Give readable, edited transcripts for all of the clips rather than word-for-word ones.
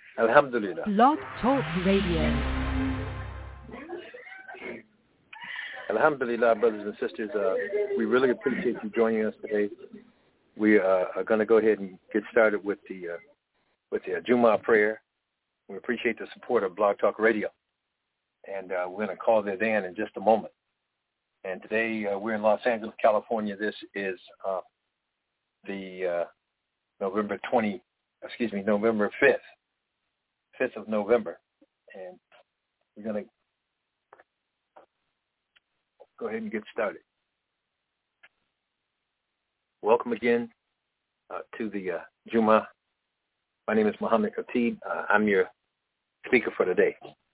Alhamdulillah. Blog Talk Radio. Alhamdulillah, brothers and sisters. We really appreciate you joining us today. We are going to go ahead and get started with the Jummah prayer. We appreciate the support of Blog Talk Radio. And we're going to call that in just a moment. And today we're in Los Angeles, California. This is the November 5th of November. And we're going to go ahead and get started. Welcome again to the Jummah. My name is Muhammad Khatib. I'm your speaker for today.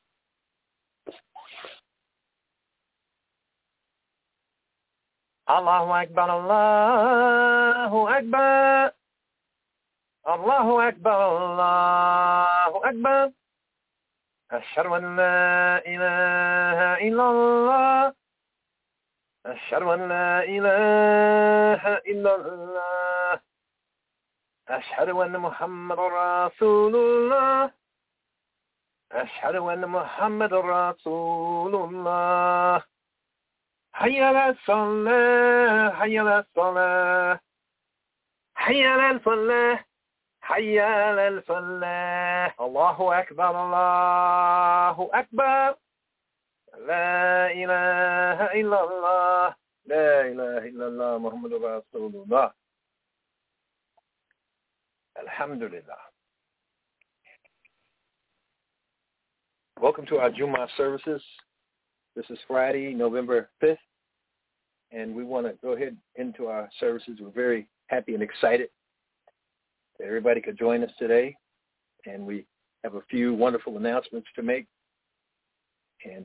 Allahu Akbar, Allahu Akbar, Allahu Akbar, Allahu Akbar. Ashhadu an la ilaha illallah. Ashhadu an la ilaha illallah. Ashhadu anna Muhammadur Rasulullah. Ashhadu anna Muhammadur Rasulullah. Hayya ala salah, hayya ala salah, hayya ala falah, hayya ala falah. Allahu Akbar, Allahu Akbar. La ilaha illallah, la ilaha illallah, Muhammadur Rasulullah. Alhamdulillah. Welcome to our Jummah services. This is Friday, November 5th, and we want to go ahead into our services. We're very happy and excited that everybody could join us today, and we have a few wonderful announcements to make. And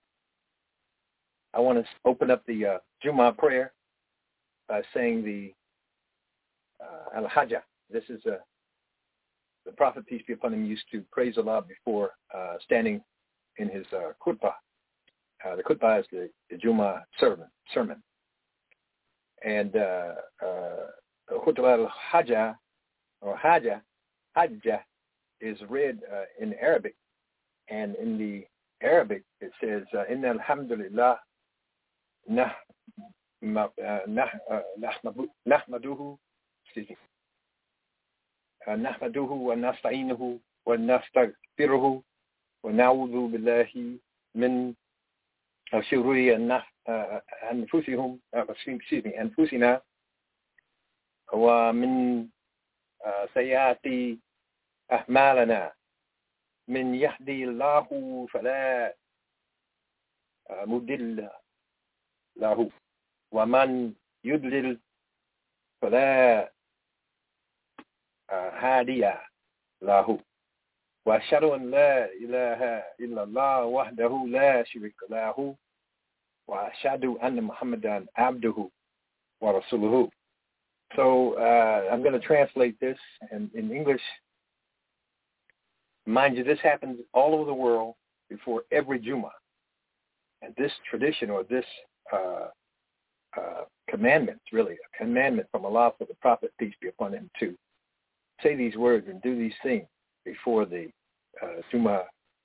I want to open up the Jummah prayer by saying the Al-Hajjah. This is the Prophet, peace be upon him, used to praise Allah before standing in his khutbah. The khutbah is the Jummah sermon. And khutbah al-Hajjah, or Hajjah is read in Arabic. And in the Arabic, it says, Inna alhamdulillah, nahmaduhu, نحمده ونستعينه ونستغفره ونعوذ بالله من شرور أنفسنا ومن سيئات أعمالنا من يهدي الله فلا مضل له ومن يضلل فلا هادي له وأشهد أن لا إله إلا الله وحده لا شريك له وأشهد أن محمدا عبده ورسوله. So I'm going to translate this in English. Mind you, this happens all over the world before every Jummah. And this tradition, or this commandment, really a commandment from Allah for the Prophet, peace be upon him, to say these words and do these things before the Jummah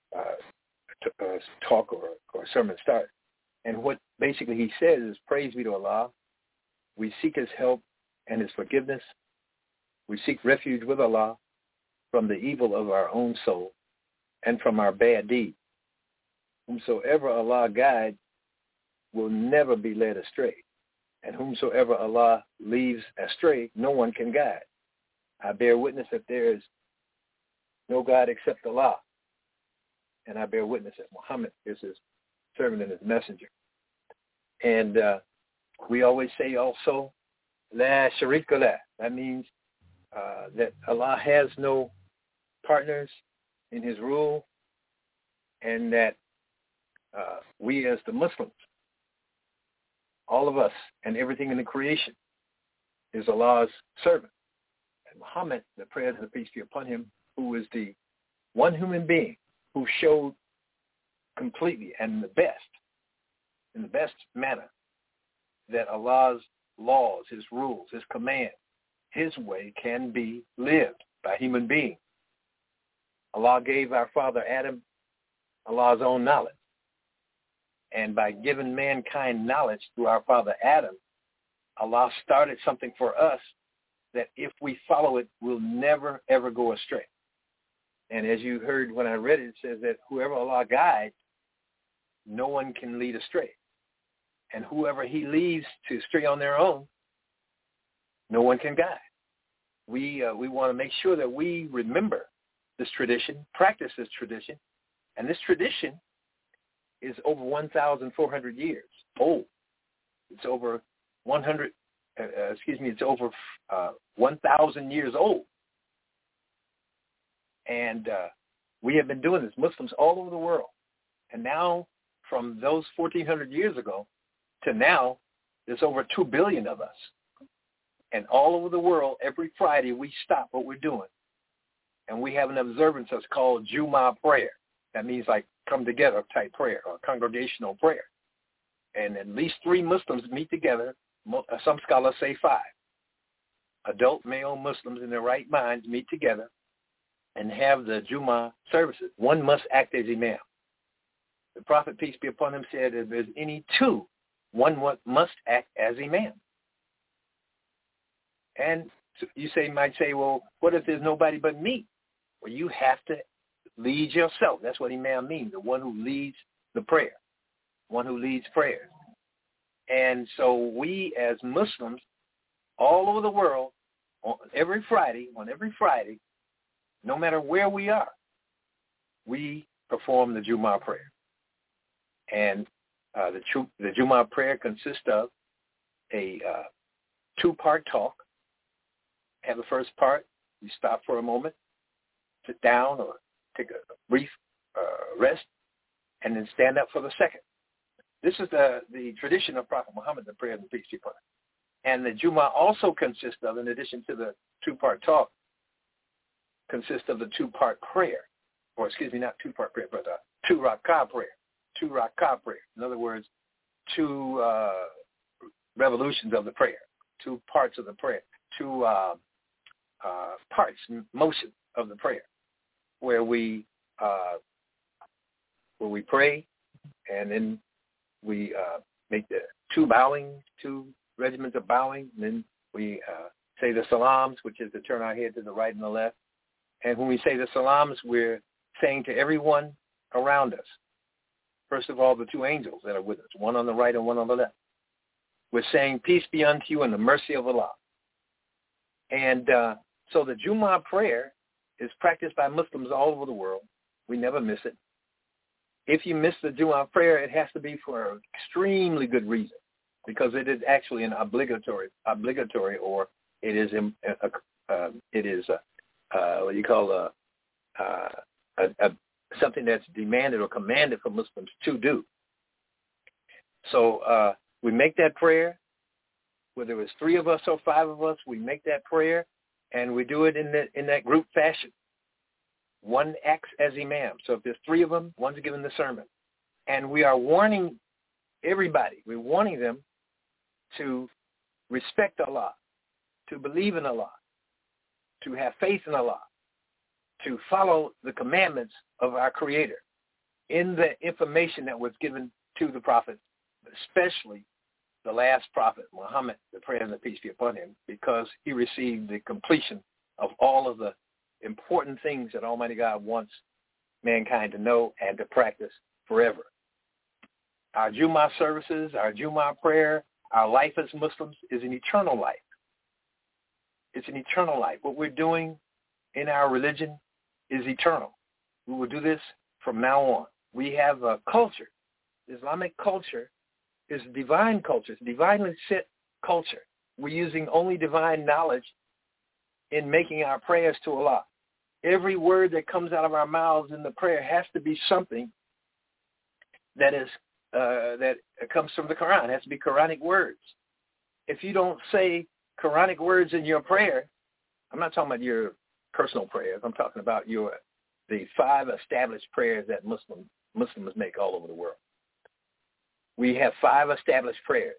talk or sermon starts. And what basically he says is, praise be to Allah. We seek his help and his forgiveness. We seek refuge with Allah from the evil of our own soul and from our bad deeds. Whomsoever Allah guides will never be led astray. And whomsoever Allah leaves astray, no one can guide. I bear witness that there is no God except Allah. And I bear witness that Muhammad is his servant and his messenger. And we always say also, La sharika lah. That means that Allah has no partners in his rule, and that we as the Muslims, all of us and everything in the creation, is Allah's servant. Muhammad, the prayer of the peace be upon him, who is the one human being who showed completely and in the best manner, that Allah's laws, his rules, his commands, his way can be lived by human beings. Allah gave our father Adam Allah's own knowledge. And by giving mankind knowledge through our father Adam, Allah started something for us that if we follow it, we'll never, ever go astray. And as you heard when I read it, it says that whoever Allah guides, no one can lead astray. And whoever he leaves to stray on their own, no one can guide. We want to make sure that we remember this tradition, practice this tradition, and this tradition is over 1,400 years old. It's over 1,000 years old. And we have been doing this, Muslims all over the world. And now, from those 1,400 years ago to now, there's over 2 billion of us. And all over the world, every Friday, we stop what we're doing. And we have an observance that's called Jummah prayer. That means like come together type prayer or congregational prayer. And at least 3 Muslims meet together. Some scholars say 5. Adult male Muslims in their right minds meet together and have the Jummah services. One must act as imam. The Prophet, peace be upon him, said if there's any 2, one must act as imam. And you might say, well, what if there's nobody but me? Well, you have to lead yourself. That's what imam means, the one who leads the prayer, one who leads prayers. And so we as Muslims all over the world, on every Friday, no matter where we are, we perform the Jummah prayer. And the Jummah prayer consists of a 2-part talk. Have the first part, you stop for a moment, sit down or take a brief rest, and then stand up for the second. This is the tradition of Prophet Muhammad, the prayer and peace be upon him. And the Jummah also consists of, in addition to the 2-part talk, consists of the 2-part prayer, or excuse me, not 2-part prayer, but 2 rak'ah prayer. 2 rak'ah prayer. In other words, 2 revolutions of the prayer, 2 parts of the prayer, 2 parts, motion of the prayer, where we pray, and then we make the 2 regiments of bowing, and then we say the salams, which is to turn our head to the right and the left. And when we say the salams, we're saying to everyone around us, first of all, the 2 angels that are with us, one on the right and one on the left. We're saying, peace be unto you and the mercy of Allah. And so the Jummah prayer is practiced by Muslims all over the world. We never miss it. If you miss the Jummah prayer, it has to be for an extremely good reason, because it is actually an obligatory, or it is what you call something that's demanded or commanded for Muslims to do. So we make that prayer, whether it's 3 of us or 5 of us, we make that prayer, and we do it in that group fashion. One acts as imam. So if there's 3 of them, one's giving the sermon. And we are warning everybody. We're warning them to respect Allah, to believe in Allah, to have faith in Allah, to follow the commandments of our Creator in the information that was given to the prophets, especially the last prophet, Muhammad, the prayer and the peace be upon him, because he received the completion of all of the important things that Almighty God wants mankind to know and to practice forever. Our Jummah services, our Jummah prayer, our life as Muslims is an eternal life. It's an eternal life. What we're doing in our religion is eternal. We will do this from now on. We have a culture. Islamic culture is divine culture. It's divinely set culture. We're using only divine knowledge in making our prayers to Allah. Every word that comes out of our mouths in the prayer has to be something that comes from the Quran. It has to be Quranic words. If you don't say Quranic words in your prayer, I'm not talking about your personal prayers. I'm talking about the 5 established prayers that Muslims make all over the world. We have 5 established prayers.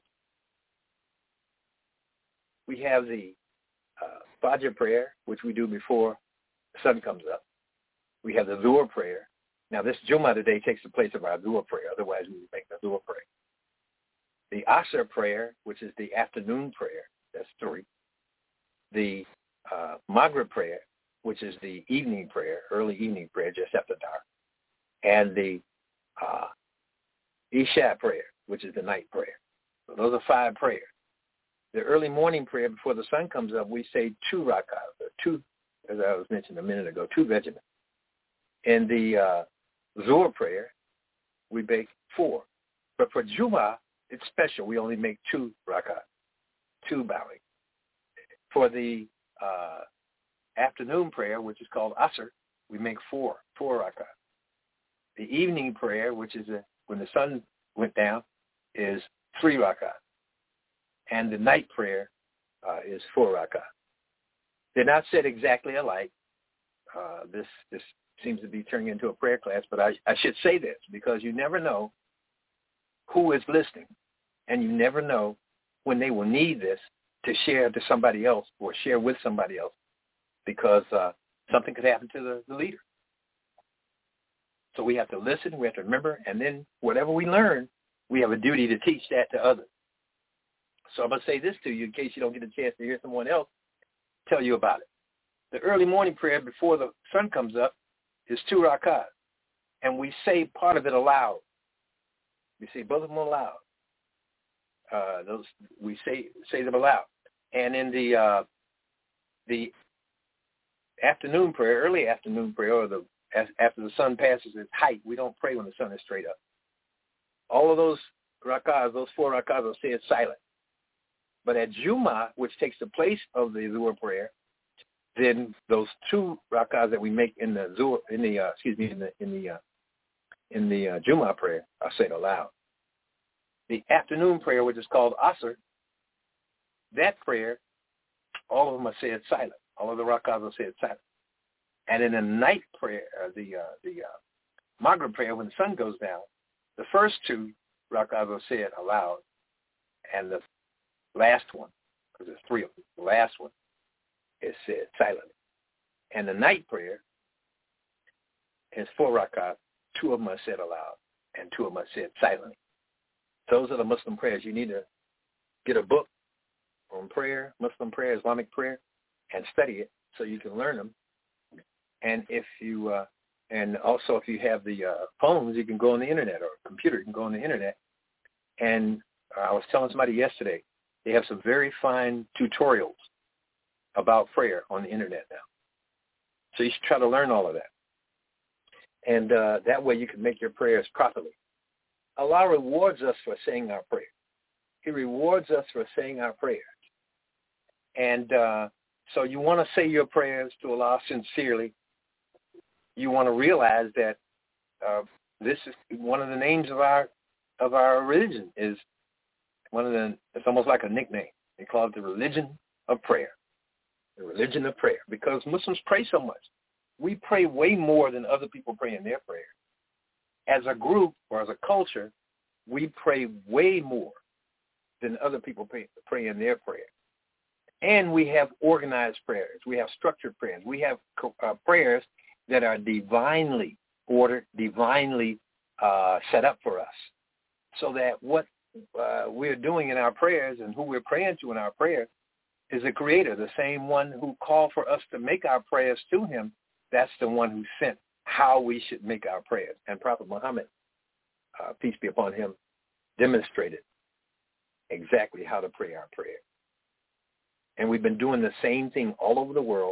We have the Fajr prayer, which we do before the sun comes up. We have the Zuhr prayer. Now, this Jumu'ah today takes the place of our Zuhr prayer. Otherwise, we would make the Zuhr prayer. The Asr prayer, which is the afternoon prayer, that's 3. The Maghrib prayer, which is the evening prayer, early evening prayer, just after dark. And the Isha prayer, which is the night prayer. So those are 5 prayers. The early morning prayer before the sun comes up, we say 2 rak'ahs, or 2, as I was mentioning a minute ago, 2 regiments. In the Zuhr prayer, we make 4. But for Jumu'ah, it's special. We only make 2 rak'ahs, 2 bowing. For the afternoon prayer, which is called Asr, we make 4 rak'ahs. The evening prayer, which is when the sun went down, is 3 rak'ahs. And the night prayer is 4 rak'ahs. They're not said exactly alike. This seems to be turning into a prayer class, but I should say this because you never know who is listening, and you never know when they will need this to share to somebody else or share with somebody else, because something could happen to the leader. So we have to listen, we have to remember, and then whatever we learn, we have a duty to teach that to others. So I'm going to say this to you in case you don't get a chance to hear someone else tell you about it. The early morning prayer before the sun comes up is 2 rak'ahs, and we say part of it aloud. We say both of them aloud. We say them aloud. And in the afternoon prayer, early afternoon prayer, or after the sun passes its height, we don't pray when the sun is straight up. All of those rak'ahs, those 4 rak'ahs, are said silent. But at Jumu'ah, which takes the place of the Zuhr prayer, then those 2 rak'ahs that we make in the Jumu'ah prayer are said aloud. The afternoon prayer, which is called Asr, that prayer, all of them are said silent. All of the rak'ahs are said silent. And in the night prayer, the Maghrib prayer, when the sun goes down, the first 2 rak'ahs are said aloud, and the last one, because there's 3 of them, the last one is said silently. And the night prayer is 4 rak'ahs. 2 of them are said aloud, and 2 of them are said silently. Those are the Muslim prayers. You need to get a book on prayer, Muslim prayer, Islamic prayer, and study it so you can learn them. And if you and also if you have the phones, you can go on the internet, or a computer, you can go on the internet. And I was telling somebody yesterday, they have some very fine tutorials about prayer on the internet now. So you should try to learn all of that. And that way you can make your prayers properly. Allah rewards us for saying our prayers. He rewards us for saying our prayers. And so you want to say your prayers to Allah sincerely. You want to realize that this is one of the names of our religion. Is one of the. It's almost like a nickname. They call it the religion of prayer. The religion of prayer, because Muslims pray so much. We pray way more than other people pray in their prayer. As a group or as a culture, we pray way more than other people pray in their prayer. And we have organized prayers. We have structured prayers. We have prayers that are divinely ordered, divinely set up for us, so that what we're doing in our prayers and who we're praying to in our prayer is the Creator, the same one who called for us to make our prayers to him. That's the one who sent how we should make our prayers. And Prophet Muhammad, peace be upon him, demonstrated exactly how to pray our prayer. And we've been doing the same thing all over the world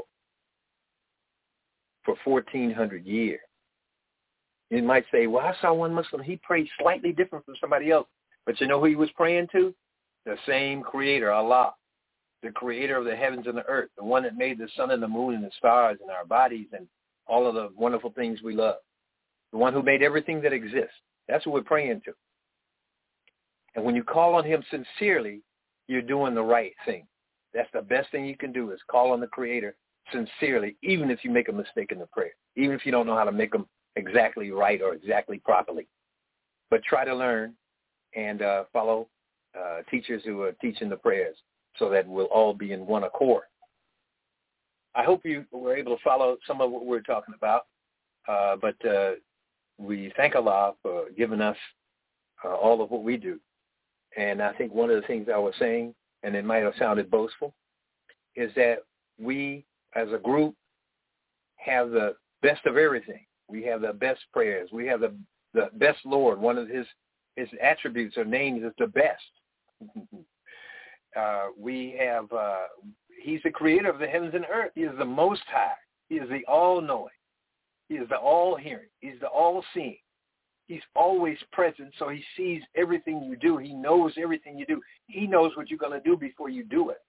for 1,400 years. You might say, well, I saw one Muslim, he prayed slightly different from somebody else. But you know who he was praying to? The same Creator, Allah, the Creator of the heavens and the earth, the one that made the sun and the moon and the stars and our bodies and all of the wonderful things we love, the one who made everything that exists. That's who we're praying to. And when you call on him sincerely, you're doing the right thing. That's the best thing you can do, is call on the Creator sincerely, even if you make a mistake in the prayer, even if you don't know how to make them exactly right or exactly properly. But try to learn and follow teachers who are teaching the prayers so that we'll all be in one accord. I hope you were able to follow some of what we're talking about. But we thank Allah for giving us all of what we do. And I think one of the things I was saying, and it might have sounded boastful, is that we as a group have the best of everything. We have the best prayers. We have the best Lord. One of his attributes or names is the best. We have, he's the creator of the heavens and earth. He is the Most High. He is the all-knowing. He is the all-hearing. He's the all-seeing. He's always present, so he sees everything you do. He knows everything you do. He knows what you're going to do before you do it.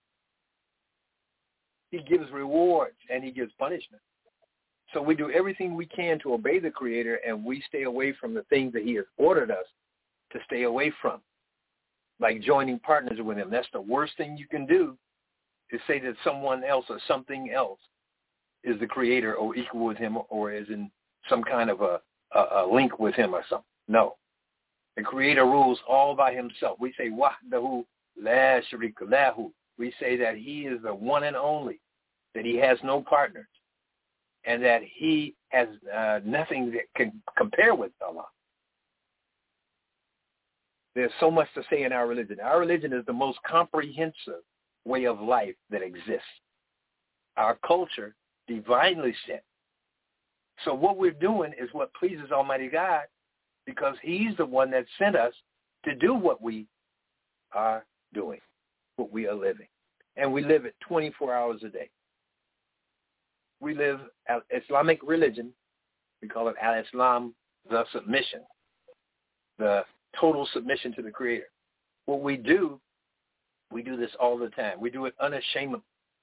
He gives rewards, and he gives punishment. So we do everything we can to obey the Creator, and we stay away from the things that he has ordered us to stay away from, like joining partners with him. That's the worst thing you can do, is say that someone else or something else is the Creator or equal with him or is in some kind of a link with him or something. No. The Creator rules all by himself. We say, Wahdahu la sharika lahu. We say that he is the one and only, that he has no partners, and that he has nothing that can compare with Allah. There's so much to say in our religion. Our religion is the most comprehensive way of life that exists. Our culture, divinely sent. So what we're doing is what pleases Almighty God, because he's the one that sent us to do what we are doing, what we are living. And we live it 24 hours a day. We live Islamic religion. We call it al-Islam, the submission, the total submission to the Creator. What we do this all the time. We do it unashamedly.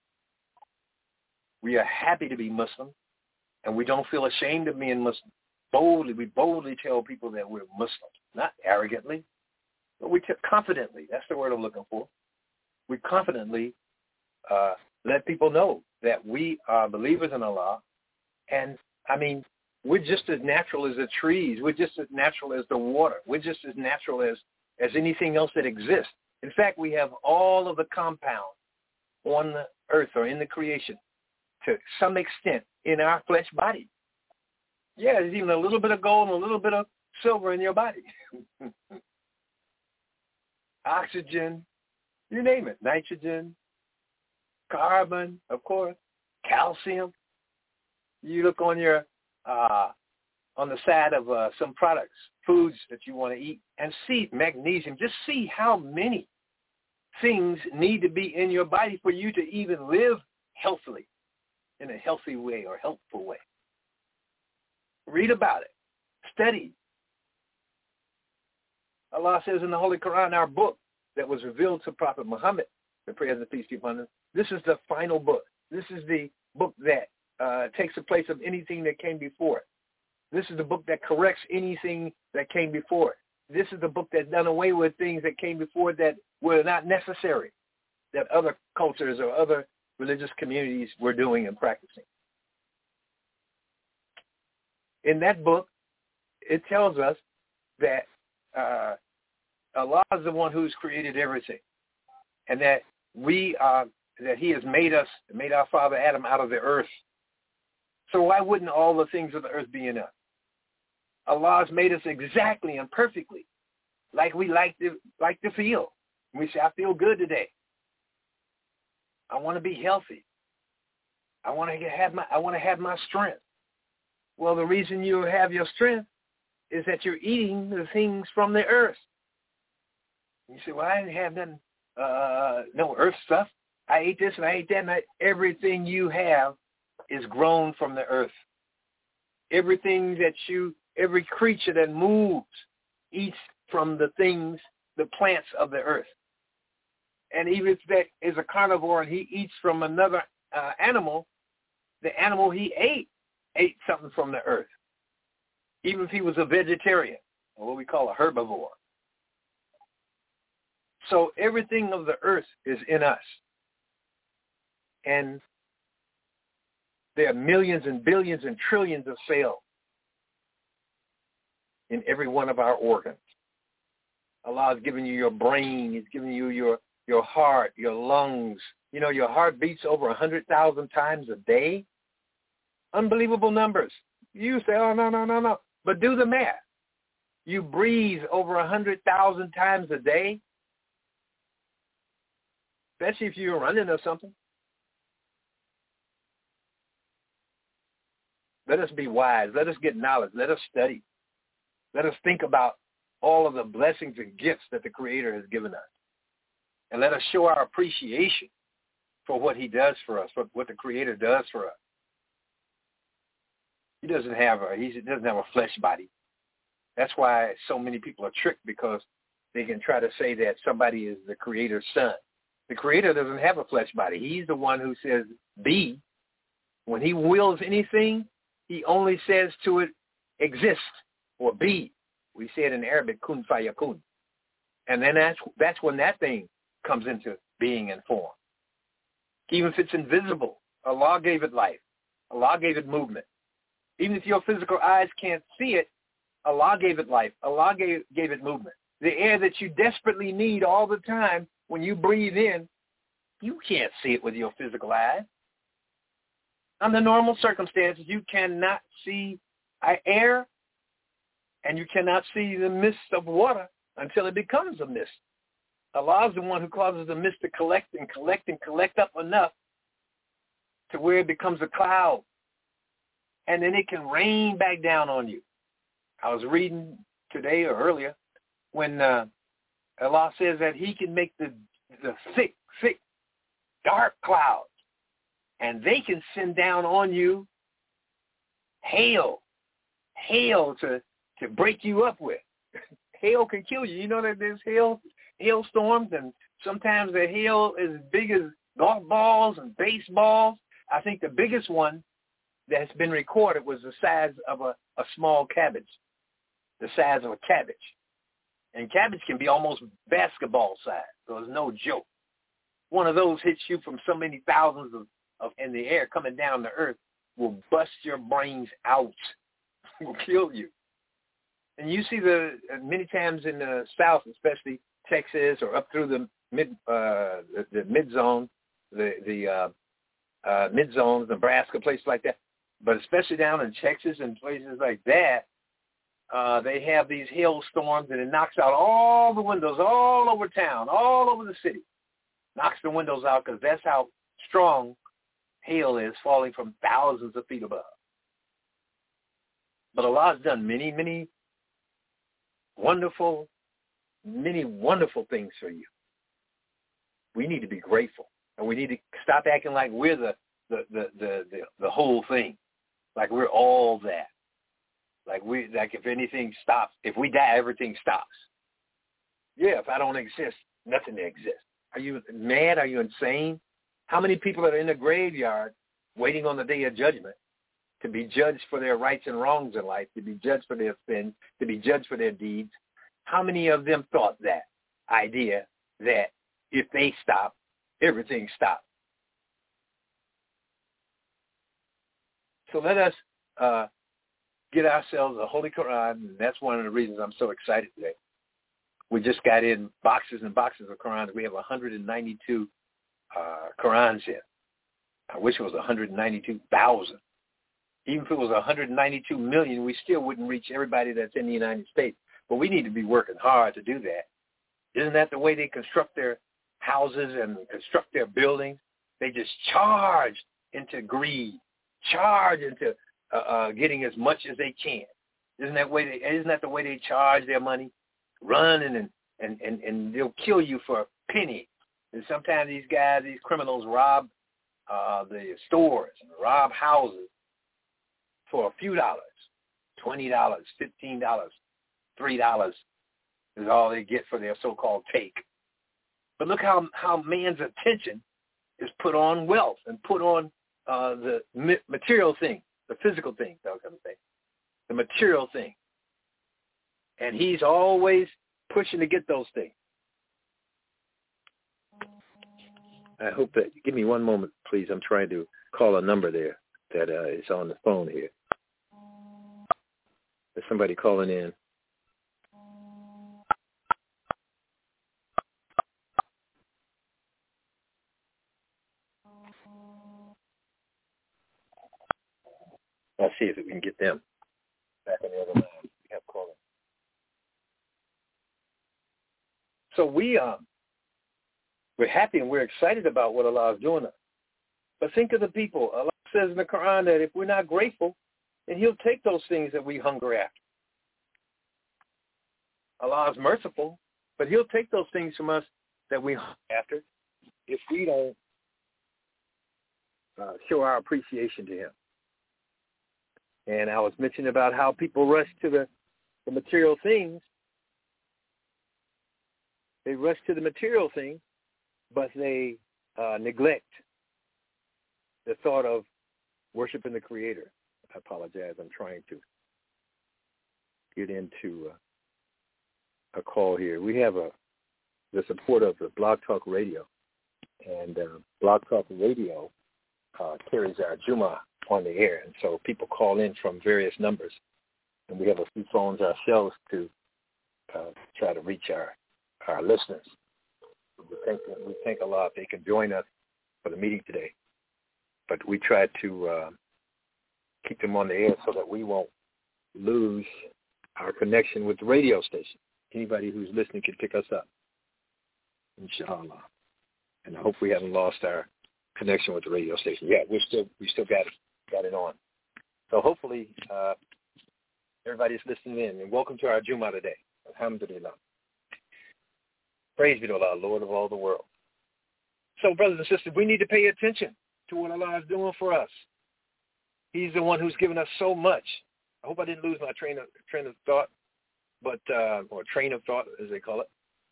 We are happy to be Muslim, and we don't feel ashamed of being Muslim. We boldly tell people that we're Muslims, not arrogantly, but we confidently. That's the word I'm looking for. We confidently let people know that we are believers in Allah. And, I mean, we're just as natural as the trees. We're just as natural as the water. We're just as natural as anything else that exists. In fact, we have all of the compounds on the earth or in the creation to some extent in our flesh body. Yeah, there's even a little bit of gold and a little bit of silver in your body. Oxygen, you name it, nitrogen, carbon, of course, calcium. You look on your on the side of some products, foods that you want to eat, and see magnesium. Just see how many things need to be in your body for you to even live healthily, in a healthy way or helpful way. Read about it. Study. Allah says in the Holy Quran, our book that was revealed to Prophet Muhammad, the prayer and peace be upon him, this is the final book. This is the book that takes the place of anything that came before it. This is the book that corrects anything that came before it. This is the book that done away with things that came before that were not necessary, that other cultures or other religious communities were doing and practicing. In that book, it tells us that Allah is the one who's created everything, and that that he has made our father Adam out of the earth. So why wouldn't all the things of the earth be in us? Allah has made us exactly and perfectly like we like to feel. We say, I feel good today. I want to be healthy. I want to have my strength. Well, the reason you have your strength is that you're eating the things from the earth. You say, well, I didn't have nothing, no earth stuff. I ate this and I ate that. And everything you have is grown from the earth. Everything every creature that moves eats from the things, the plants of the earth. And even if that is a carnivore and he eats from another animal, the animal he ate something from the earth. Even if he was a vegetarian, or what we call a herbivore. So everything of the earth is in us. And there are millions and billions and trillions of cells in every one of our organs. Allah has given you your brain. He's given you your heart, your lungs. You know, your heart beats over 100,000 times a day. Unbelievable numbers. You say, oh, no. But do the math. You breathe over 100,000 times a day, especially if you're running or something. Let us be wise. Let us get knowledge. Let us study. Let us think about all of the blessings and gifts that the Creator has given us. And let us show our appreciation for what he does for us, for what the Creator does for us. He doesn't have a flesh body. That's why so many people are tricked, because they can try to say that somebody is the Creator's son. The Creator doesn't have a flesh body. He's the one who says be. When he wills anything, he only says to it, exist or be. We say it in Arabic, kun fayakun. And then that's when that thing comes into being and form. Even if it's invisible, Allah gave it life. Allah gave it movement. Even if your physical eyes can't see it, Allah gave it life. Allah gave it movement. The air that you desperately need all the time, when you breathe in, you can't see it with your physical eyes. Under normal circumstances, you cannot see air, and you cannot see the mist of water until it becomes a mist. Allah is the one who causes the mist to collect and collect and collect up enough to where it becomes a cloud. And then it can rain back down on you. I was reading today or earlier when Allah says that he can make the thick, dark clouds, and they can send down on you hail to break you up with. Hail can kill you. You know that there's hailstorms, and sometimes the hail is as big as golf balls and baseballs. I think the biggest one that's been recorded was the size of a small cabbage, the size of a cabbage. And cabbage can be almost basketball size, so it's no joke. One of those hits you from so many thousands of in the air coming down to earth, will bust your brains out, will kill you. And you see many times in the South, especially Texas or up through the mid-zone, the mid-zones, Nebraska, places like that, but especially down in Texas and places like that, they have these hailstorms, and it knocks out all the windows all over town, all over the city. Knocks the windows out, because that's how strong hail is, falling from thousands of feet above. But Allah has done many wonderful things for you. We need to be grateful, and we need to stop acting like we're the whole thing, like we're all that. Like if anything stops, if we die, everything stops. Yeah, if I don't exist, nothing exists. Are you mad? Are you insane? How many people are in the graveyard waiting on the day of judgment to be judged for their rights and wrongs in life, to be judged for their sins, to be judged for their deeds? How many of them thought that idea that if they stop, everything stops? So let us get ourselves a Holy Quran, and that's one of the reasons I'm so excited today. We just got in boxes and boxes of Qurans. We have 192 Qurans here. I wish it was 192,000. Even if it was 192 million, we still wouldn't reach everybody that's in the United States. But we need to be working hard to do that. Isn't that the way they construct their houses and construct their buildings? They just charge into greed, charge into getting as much as they can. Isn't that the way they charge their money? Run and they'll kill you for a penny. And sometimes these criminals rob the stores and rob houses for a few dollars, $20, $15, $3 is all they get for their so-called take. But look how man's attention is put on wealth and put on the material thing, the physical thing, I was going to say, the material thing. And he's always pushing to get those things. I hope that, give me one moment, please. I'm trying to call a number there that is on the phone here. There's somebody calling in. I see if we can get them back on the other line. We have calling. So we're happy and we're excited about what Allah is doing. But think of the people. Allah says in the Quran that if we're not grateful, then he'll take those things that we hunger after. Allah is merciful, but he'll take those things from us that we hunger after if we don't show our appreciation to him. And I was mentioning about how people rush to the material things. They rush to the material things, but they neglect the thought of worshiping the Creator. I apologize. I'm trying to get into a call here. We have the support of the Blog Talk Radio, and Blog Talk Radio carries our Juma on the air, and so people call in from various numbers, and we have a few phones ourselves to try to reach our listeners. We thank Allah if they can join us for the meeting today, but we try to keep them on the air so that we won't lose our connection with the radio station. Anybody who's listening can pick us up, inshallah. And I hope we haven't lost our connection with the radio station. Yeah, we still got it on. So hopefully everybody's listening in. And welcome to our Jumu'ah today. Alhamdulillah. Praise be to Allah, Lord of all the world. So, brothers and sisters, we need to pay attention to what Allah is doing for us. He's the one who's given us so much. I hope I didn't lose my train of thought, but or train of thought, as they call it.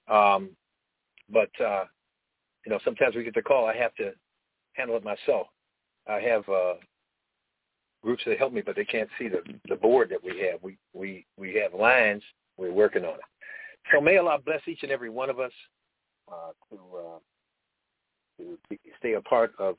Sometimes we get the call. I have to handle it myself. I have groups that help me, but they can't see the board that we have. We have lines. We're working on it. So may Allah bless each and every one of us to stay a part of.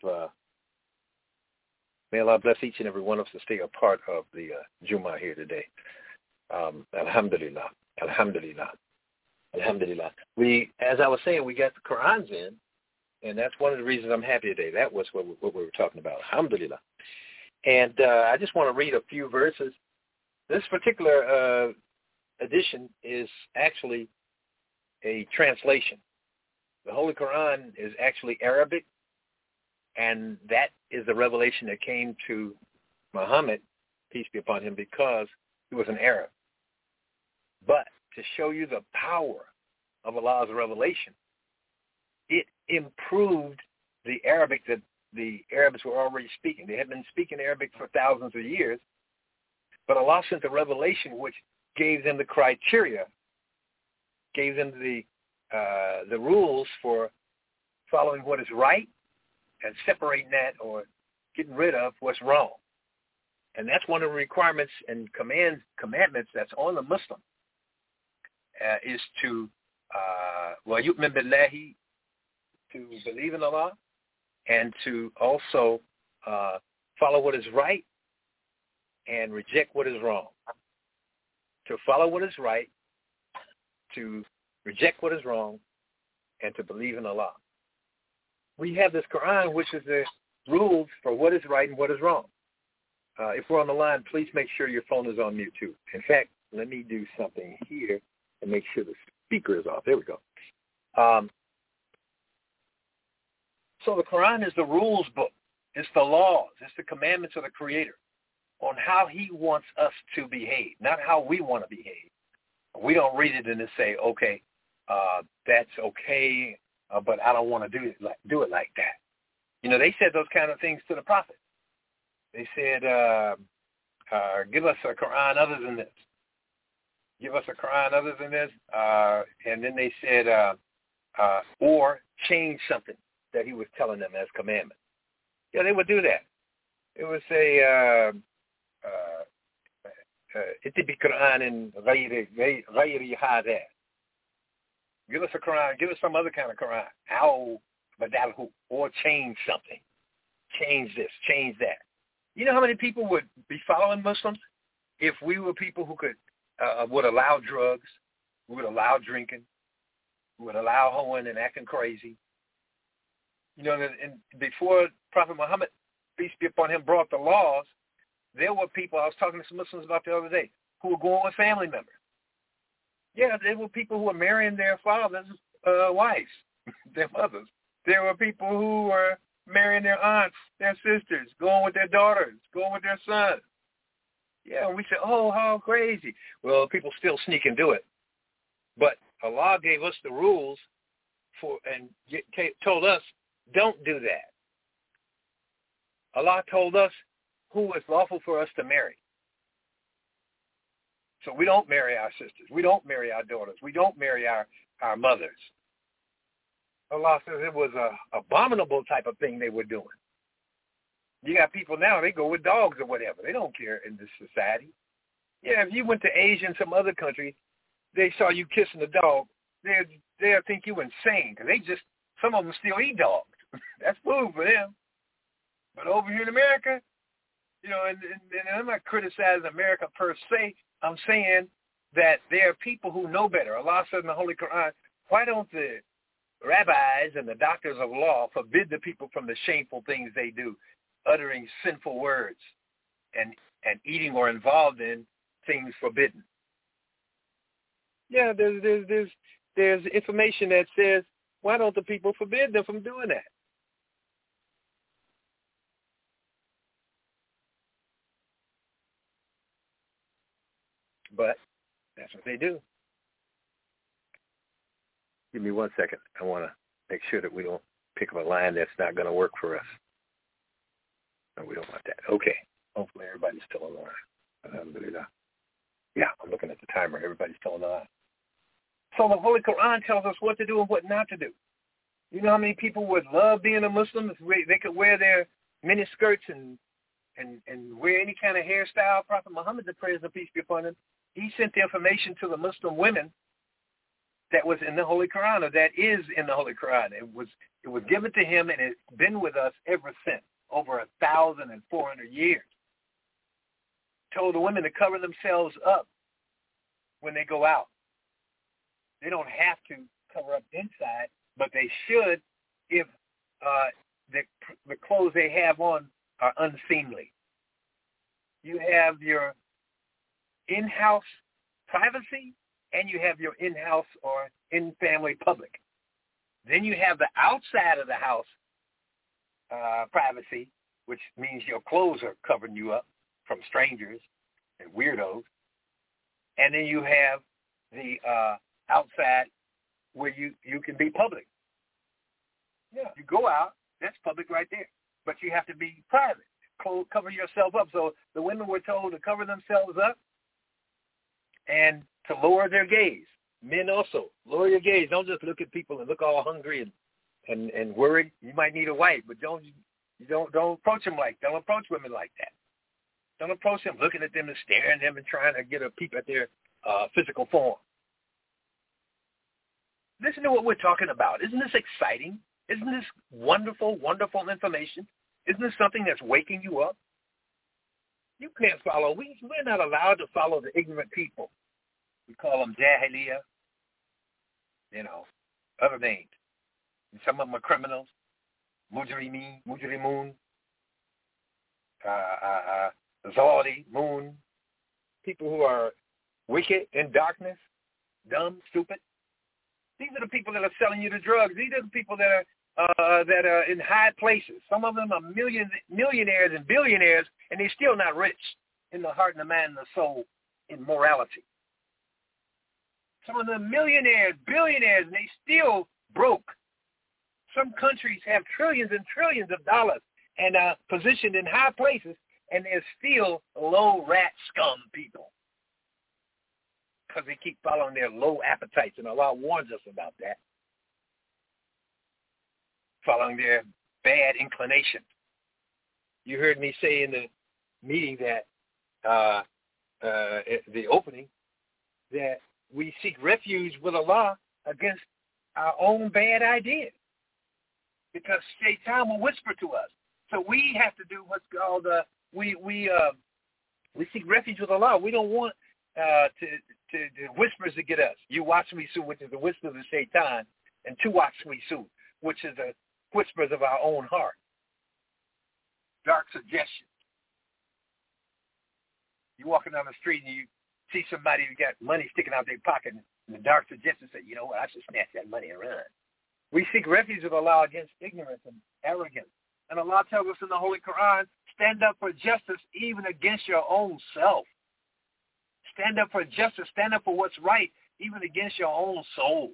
May Allah bless each and every one of us to stay a part of the Jumu'ah here today. Alhamdulillah, alhamdulillah, alhamdulillah. As I was saying, we got the Qur'ans in, and that's one of the reasons I'm happy today. That was what we were talking about. Alhamdulillah. And I just want to read a few verses. This particular edition is actually a translation. The Holy Quran is actually Arabic, and that is the revelation that came to Muhammad, peace be upon him, because he was an Arab. But to show you the power of Allah's revelation, it improved the Arabic that the Arabs were already speaking. They had been speaking Arabic for thousands of years, but Allah sent the revelation which gave them the criteria, gave them the rules for following what is right and separating that or getting rid of what's wrong. And that's one of the requirements and commandments that's on the Muslim, is to yu'min billahi, to believe in Allah, and to also follow what is right and reject what is wrong. To follow what is right, to reject what is wrong, and to believe in Allah. We have this Quran, which is the rules for what is right and what is wrong. If we're on the line, please make sure your phone is on mute too. In fact, let me do something here and make sure the speaker is off. There we go. So the Quran is the rules book. It's the laws. It's the commandments of the Creator on how he wants us to behave, not how we want to behave. We don't read it and then say, okay, that's okay, but I don't want to do it like that. You know, they said those kind of things to the Prophet. They said, give us a Quran other than this. Give us a Quran other than this. And then they said, or change something that he was telling them as commandment. Yeah, they would do that. It would say, itibi Quran ghayri hada. Give us a Quran. Give us some other kind of Quran. Or change something. Change this. Change that. You know how many people would be following Muslims if we were people who would allow drugs, we would allow drinking, we would allow hoeing and acting crazy. You know, and before Prophet Muhammad, peace be upon him, brought the laws, there were people, I was talking to some Muslims about the other day, who were going with family members. Yeah, there were people who were marrying their fathers' wives, their mothers. There were people who were marrying their aunts, their sisters, going with their daughters, going with their sons. Yeah, and we said, oh, how crazy. Well, people still sneak and do it. But Allah gave us the rules and told us, don't do that. Allah told us who is lawful for us to marry. So we don't marry our sisters. We don't marry our daughters. We don't marry our mothers. Allah says it was a abominable type of thing they were doing. You got people now, they go with dogs or whatever. They don't care in this society. Yeah, if you went to Asia and some other country, they saw you kissing a dog, they'll think you insane because some of them still eat dogs. That's food for them. But over here in America, and I'm not criticizing America per se. I'm saying that there are people who know better. Allah says in the Holy Quran, why don't the rabbis and the doctors of law forbid the people from the shameful things they do, uttering sinful words and eating or involved in things forbidden? Yeah, there's information that says, why don't the people forbid them from doing that? But that's what they do. Give me 1 second. I want to make sure that we don't pick up a line that's not going to work for us. No, we don't want that. Okay. Hopefully everybody's still on the line. Alhamdulillah. Yeah, I'm looking at the timer. Everybody's still on the line. So the Holy Quran tells us what to do and what not to do. You know how many people would love being a Muslim if they could wear their mini skirts and wear any kind of hairstyle? Prophet Muhammad, the praise and peace be upon him, he sent the information to the Muslim women that was in the Holy Quran, or that is in the Holy Quran. It was given to him, and it's been with us ever since, over 1,400 years. Told the women to cover themselves up when they go out. They don't have to cover up inside, but they should if the clothes they have on are unseemly. You have your in-house privacy, and you have your in-house or in-family public. Then you have the outside of the house privacy, which means your clothes are covering you up from strangers and weirdos. And then you have the outside where you can be public. Yeah, you go out, that's public right there. But you have to be private. Cover yourself up. So the women were told to cover themselves up and to lower their gaze. Men also, lower your gaze. Don't just look at people and look all hungry and worried. You might need a wife, but don't approach them don't approach women like that. Don't approach them looking at them and staring at them and trying to get a peep at their physical form. Listen to what we're talking about. Isn't this exciting? Isn't this wonderful, wonderful information? Isn't this something that's waking you up? You can't follow. We're not allowed to follow the ignorant people. We call them jahiliyyah, other names. And some of them are criminals, mujrimun, zawadi, moon, people who are wicked, in darkness, dumb, stupid. These are the people that are selling you the drugs. These are the people that are in high places. Some of them are millionaires and billionaires, and they're still not rich in the heart and the mind and the soul in morality. Some of them millionaires, billionaires, and they still broke. Some countries have trillions and trillions of dollars and are positioned in high places, and they're still low rat scum people because they keep following their low appetites, and Allah warns us about that. Following their bad inclinations. You heard me say in the meeting that, the opening, that we seek refuge with Allah against our own bad ideas, because Shaitan will whisper to us. So we have to do what's called we seek refuge with Allah. We don't want to whispers to get us. You watch me soon, which is the whispers of Shaitan, and to watch me soon, which is the whispers of our own heart. Dark suggestions. You're walking down the street and you see somebody who got money sticking out their pocket, and the dark suggestion says, you know what, I should snatch that money and run. We seek refuge with Allah against ignorance and arrogance. And Allah tells us in the Holy Quran, stand up for justice even against your own self. Stand up for justice. Stand up for what's right, even against your own soul.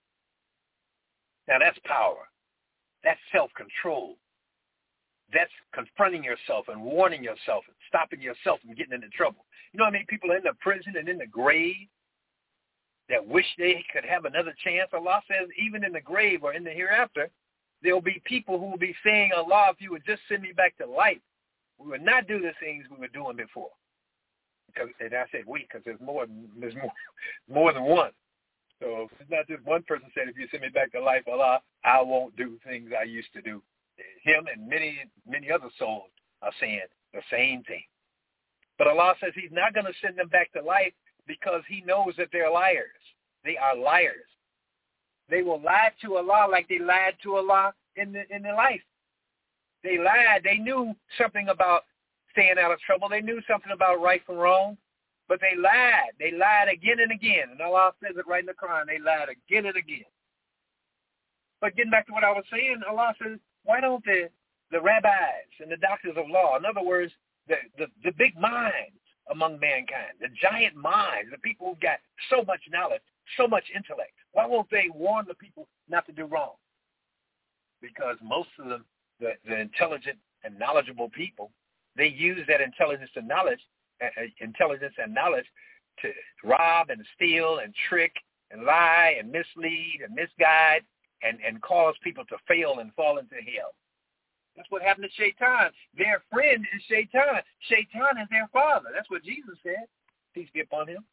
Now that's power. That's self-control. That's confronting yourself and warning yourself and stopping yourself from getting into trouble. You know how many people are in the prison and in the grave that wish they could have another chance? Allah says even in the grave or in the hereafter, there will be people who will be saying, Allah, if you would just send me back to life, we would not do the things we were doing before. And I said we, because there's more than one. So it's not just one person said, if you send me back to life, Allah, I won't do things I used to do. Him and many other souls are saying the same thing. But Allah says he's not going to send them back to life because he knows that they're liars. They are liars. They will lie to Allah like they lied to Allah in their life. They lied. They knew something about staying out of trouble. They knew something about right from wrong, but they lied. They lied again and again. And Allah says it right in the Quran. They lied again and again. But getting back to what I was saying, Allah says, why don't the rabbis and the doctors of law, in other words, the big minds among mankind, the giant minds, the people who've got so much knowledge, so much intellect, why won't they warn the people not to do wrong? Because most of them, the intelligent and knowledgeable people, they use that intelligence and knowledge to rob and steal and trick and lie and mislead and misguide and cause people to fail and fall into hell. That's what happened to Shaitan. Their friend is Shaitan. Shaitan is their father. That's what Jesus said. Peace be upon him.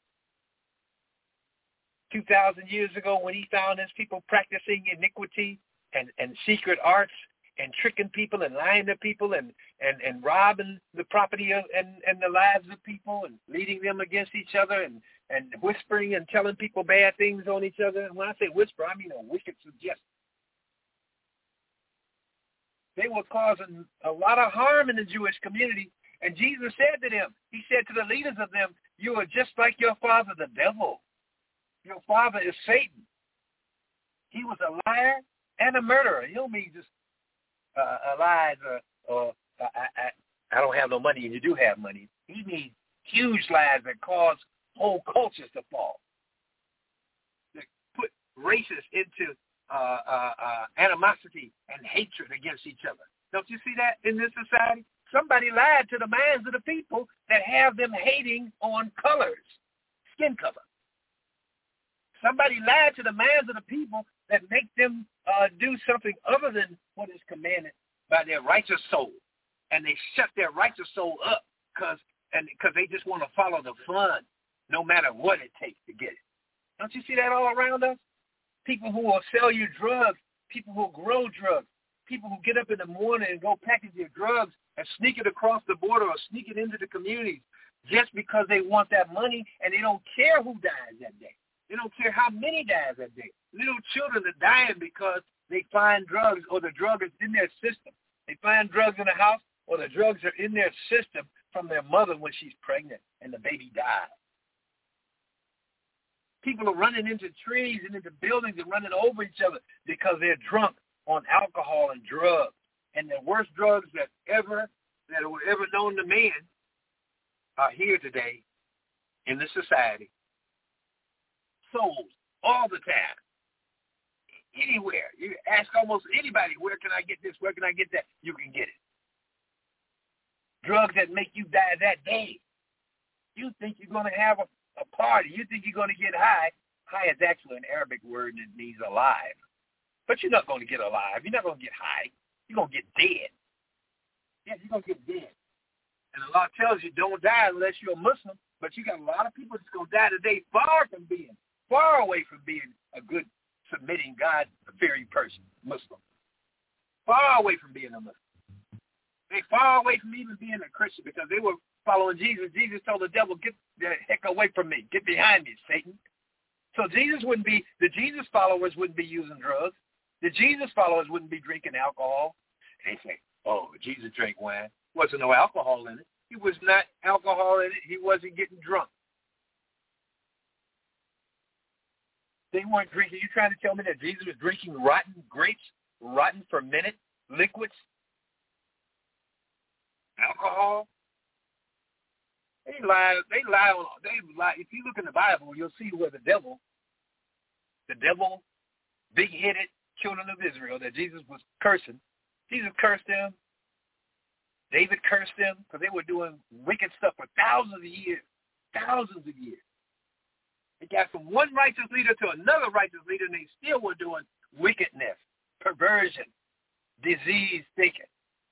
2,000 years ago when he found his people practicing iniquity and secret arts and tricking people and lying to people and robbing the property and the lives of people and leading them against each other and whispering and telling people bad things on each other. And when I say whisper, I mean a wicked suggestion. They were causing a lot of harm in the Jewish community. And Jesus said to them, he said to the leaders of them, you are just like your father, the devil. Your father is Satan. He was a liar and a murderer. He don't mean just lies or I don't have no money and you do have money. He means huge lies that cause whole cultures to fall. That put races into animosity and hatred against each other. Don't you see that in this society? Somebody lied to the minds of the people that have them hating on colors, skin color. Somebody lied to the minds of the people that make them do something other than what is commanded by their righteous soul. And they shut their righteous soul up because they just want to follow the fun no matter what it takes to get it. Don't you see that all around us? People who will sell you drugs, people who grow drugs, people who get up in the morning and go package your drugs and sneak it across the border or sneak it into the communities just because they want that money, and they don't care who dies that day. They don't care how many dies that day. Little children are dying because they find drugs or the drug is in their system. They find drugs in the house or the drugs are in their system from their mother when she's pregnant and the baby dies. People are running into trees and into buildings and running over each other because they're drunk on alcohol and drugs. And the worst drugs that were ever known to man are here today in this society. Sold all the time. Anywhere. You ask almost anybody, where can I get this? Where can I get that? You can get it. Drugs that make you die that day. You think you're going to have a party. You think you're going to get high. High is actually an Arabic word and it means alive. But you're not going to get alive. You're not going to get high. You're going to get dead. Yeah, you're going to get dead. And Allah tells you don't die unless you're a Muslim. But you got a lot of people that's going to die today far away from being a good, submitting, God-fearing person, Muslim. Far away from being a Muslim. They far away from even being a Christian because they were following Jesus. Jesus told the devil, get the heck away from me. Get behind me, Satan. So the Jesus followers wouldn't be using drugs. The Jesus followers wouldn't be drinking alcohol. They say, oh, Jesus drank wine. Wasn't no alcohol in it. He was not alcohol in it. He wasn't getting drunk. They weren't drinking. You trying to tell me that Jesus was drinking rotten grapes, rotten fermented liquids, alcohol? They lie. If you look in the Bible, you'll see where the devil, big-headed children of Israel that Jesus was cursing. Jesus cursed them. David cursed them because they were doing wicked stuff for thousands of years. They got from one righteous leader to another righteous leader, and they still were doing wickedness, perversion, disease thinking.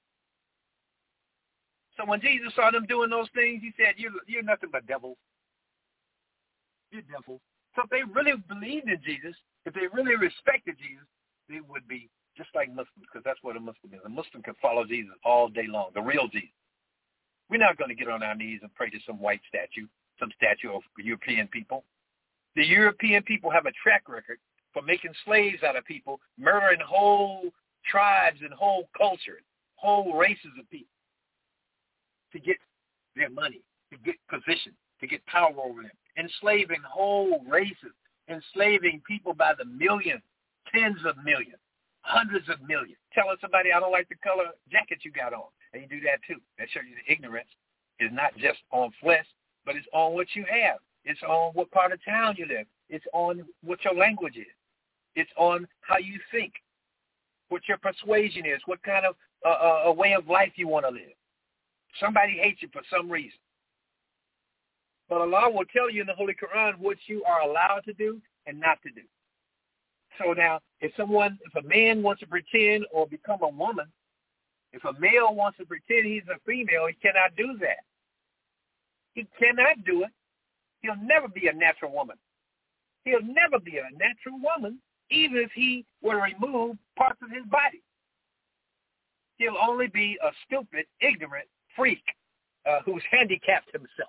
So when Jesus saw them doing those things, he said, you're nothing but devils. You're devils. So if they really believed in Jesus, if they really respected Jesus, they would be just like Muslims, because that's what a Muslim is. A Muslim can follow Jesus all day long, the real Jesus. We're not going to get on our knees and pray to some white statue, some statue of European people. The European people have a track record for making slaves out of people, murdering whole tribes and whole cultures, whole races of people to get their money, to get position, to get power over them, enslaving whole races, enslaving people by the millions, tens of millions, hundreds of millions. Telling somebody, I don't like the color jacket you got on. And you do that too. That shows you the ignorance is not just on flesh, but it's on what you have. It's on what part of town you live. It's on what your language is. It's on how you think, what your persuasion is, what kind of a way of life you want to live. Somebody hates you for some reason. But Allah will tell you in the Holy Quran what you are allowed to do and not to do. So now, if a man wants to pretend or become a woman, if a male wants to pretend he's a female, he cannot do that. He cannot do it. He'll never be a natural woman. He'll never be a natural woman, even if he were to remove parts of his body. He'll only be a stupid, ignorant freak who's handicapped himself.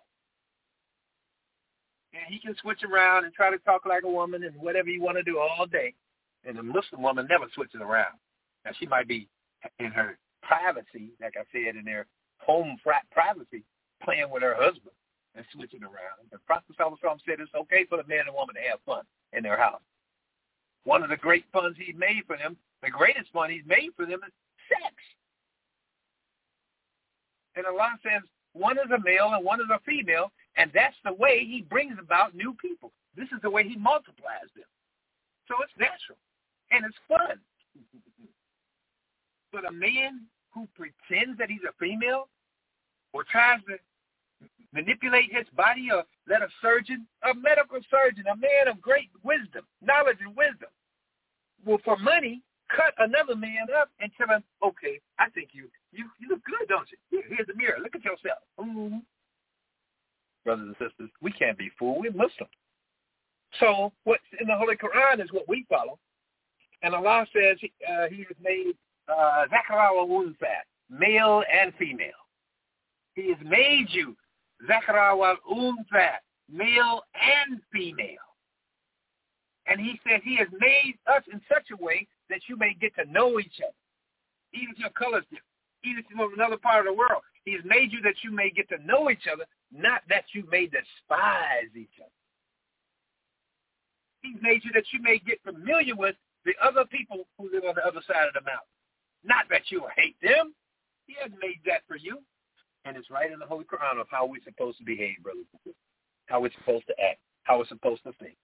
And he can switch around and try to talk like a woman and whatever you want to do all day. And the Muslim woman never switches around. Now, she might be in her privacy, like I said, in their home privacy, playing with her husband and switching around. The Prophet ﷺ said it's okay for the man and woman to have fun in their house. One of the great funs he made for them, the greatest fun he's made for them is sex. And Allah says one is a male and one is a female, and that's the way he brings about new people. This is the way he multiplies them. So it's natural, and it's fun. But a man who pretends that he's a female or tries to manipulate his body or let a surgeon, a medical surgeon, a man of great wisdom, knowledge and wisdom, will for money cut another man up and tell him, okay, I think you look good, don't you? Here's the mirror. Look at yourself. Mm-hmm. Brothers and sisters, we can't be fooled. We're Muslims. So what's in the Holy Quran is what we follow. And Allah says he has made Zakara wa Untha, male and female. He has made you Zakara wa Untha, male and female. And he says he has made us in such a way that you may get to know each other. Even if your color's different, even if you're from another part of the world. He has made you that you may get to know each other, not that you may despise each other. He's made you that you may get familiar with the other people who live on the other side of the mountain. Not that you will hate them. He hasn't made that for you. And it's right in the Holy Quran of how we're supposed to behave, brothers and sisters. How we're supposed to act. How we're supposed to think.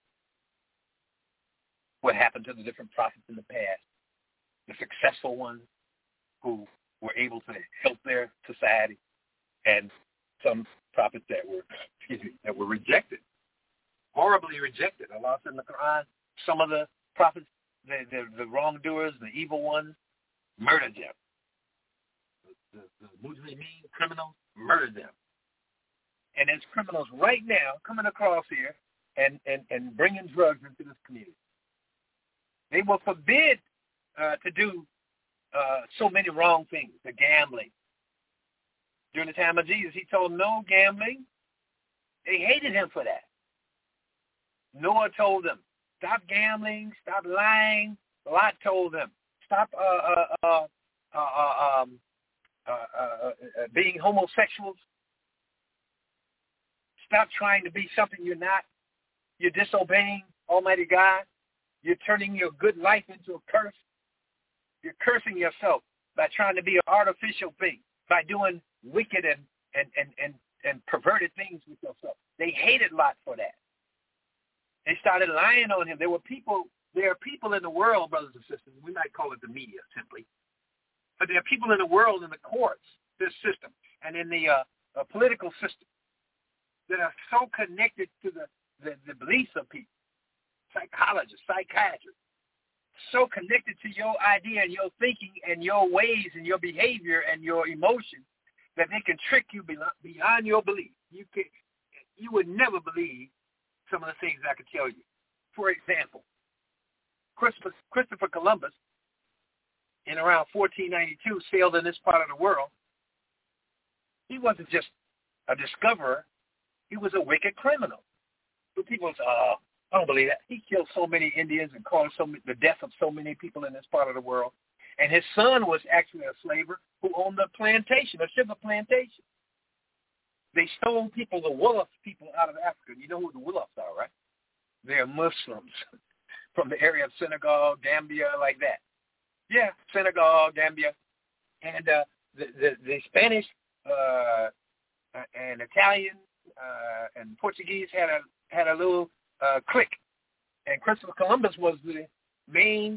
What happened to the different prophets in the past. The successful ones who were able to help their society. And some prophets that were rejected. Horribly rejected. Allah said in the Quran, some of the prophets, the wrongdoers, the evil ones, murdered them. The mujrimeen, criminals, murdered them. And there's criminals right now coming across here and bringing drugs into this community. They will forbid to do so many wrong things, the gambling. During the time of Jesus, he told no gambling. They hated him for that. Noah told them, stop gambling, stop lying. Lot told them, stop being homosexuals. Stop trying to be something you're not. You're disobeying Almighty God. You're turning your good life into a curse. You're cursing yourself by trying to be an artificial thing, by doing wicked and perverted things with yourself. They hated Lot for that. They started lying on him. There are people in the world, brothers and sisters, we might call it the media simply, but there are people in the world, in the courts, this system, and in the political system that are so connected to the beliefs of people, psychologists, psychiatrists, so connected to your idea and your thinking and your ways and your behavior and your emotions that they can trick you beyond your belief. You would never believe some of the things I could tell you. For example, Christopher Columbus, in around 1492, sailed in this part of the world. He wasn't just a discoverer. He was a wicked criminal. But people say, I don't believe that. He killed so many Indians and caused the death of so many people in this part of the world. And his son was actually a slaver who owned a plantation, a sugar plantation. They stole people, the Wolof people, out of Africa. You know who the Wolofs are, right? They're Muslims from the area of Senegal, Gambia, like that. Yeah, Senegal, Gambia. And the Spanish and Italian and Portuguese had a little clique. And Christopher Columbus was the main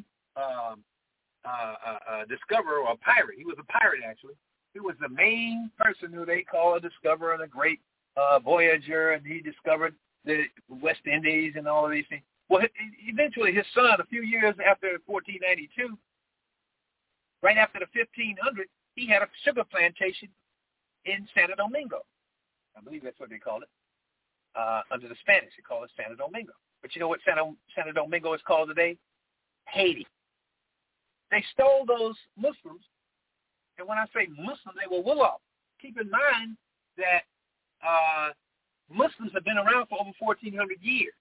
discoverer or pirate. He was a pirate, actually. He was the main person who they call a discoverer and a great voyager, and he discovered the West Indies and all of these things. Well, eventually his son, a few years after 1492, right after the 1500s, he had a sugar plantation in Santo Domingo. I believe that's what they call it. Under the Spanish, they call it Santo Domingo. But you know what Santo Domingo is called today? Haiti. They stole those Muslims. And when I say Muslim, they were Wolof. Keep in mind that Muslims have been around for over 1,400 years.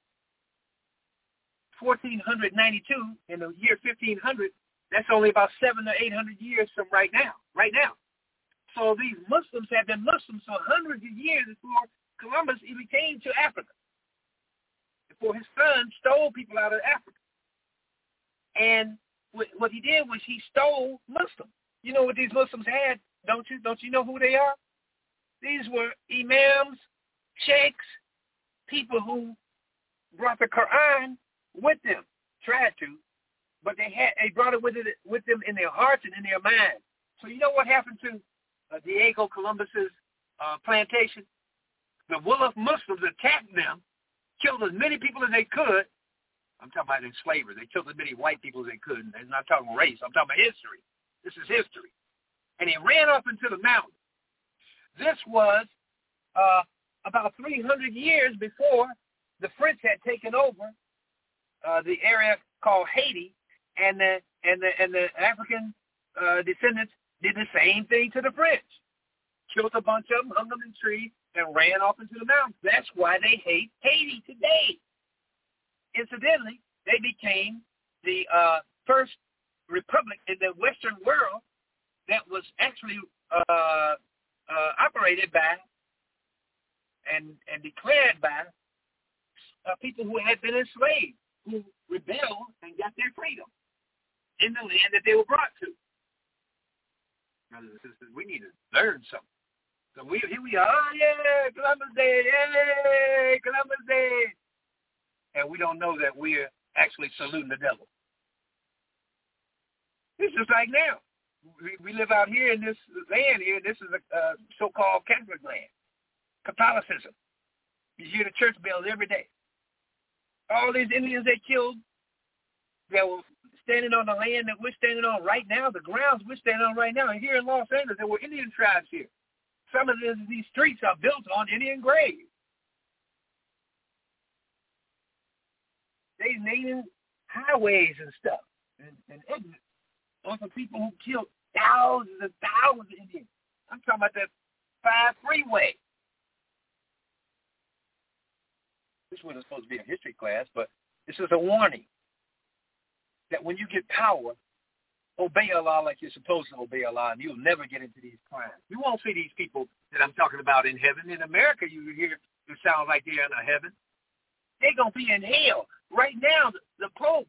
1492, in the year 1500, that's only about 700 or 800 years from right now. So these Muslims have been Muslims for hundreds of years before Columbus even came to Africa, before his son stole people out of Africa. And what he did was he stole Muslims. You know what these Muslims had, don't you? Don't you know who they are? These were imams, sheikhs, people who brought the Quran with them, tried to, but they brought it with them in their hearts and in their minds. So you know what happened to Diego Columbus's plantation? The Wolof Muslims attacked them, killed as many people as they could. I'm talking about in slavery. They killed as many white people as they could. I'm not talking race. I'm talking about history. This is history. And he ran up into the mountain. This was about 300 years before the French had taken over the area called Haiti, and the African descendants did the same thing to the French. Killed a bunch of them, hung them in trees, and ran off into the mountains. That's why they hate Haiti today. Incidentally, they became the first republic in the Western world that was actually operated by and declared by people who had been enslaved, who rebelled and got their freedom in the land that they were brought to. Brothers and sisters, we need to learn something. So here we are, oh yeah, Columbus Day, yay, Columbus Day. And we don't know that we're actually saluting the devil. It's just like now. We live out here in this land here. This is a so-called Catholic land. Catholicism. You hear the church bells every day. All these Indians they killed that were standing on the land that we're standing on right now, the grounds we're standing on right now. And here in Los Angeles, there were Indian tribes here. Some of these streets are built on Indian graves. They named highways and stuff and exits on some people who killed thousands and thousands of Indians. I'm talking about that 5 freeway. This wasn't supposed to be a history class, but this is a warning that when you get power, obey Allah like you're supposed to obey Allah, and you'll never get into these crimes. You won't see these people that I'm talking about in heaven. In America, you hear It sounds like they're in a heaven. They're going to be in hell. Right now, the Pope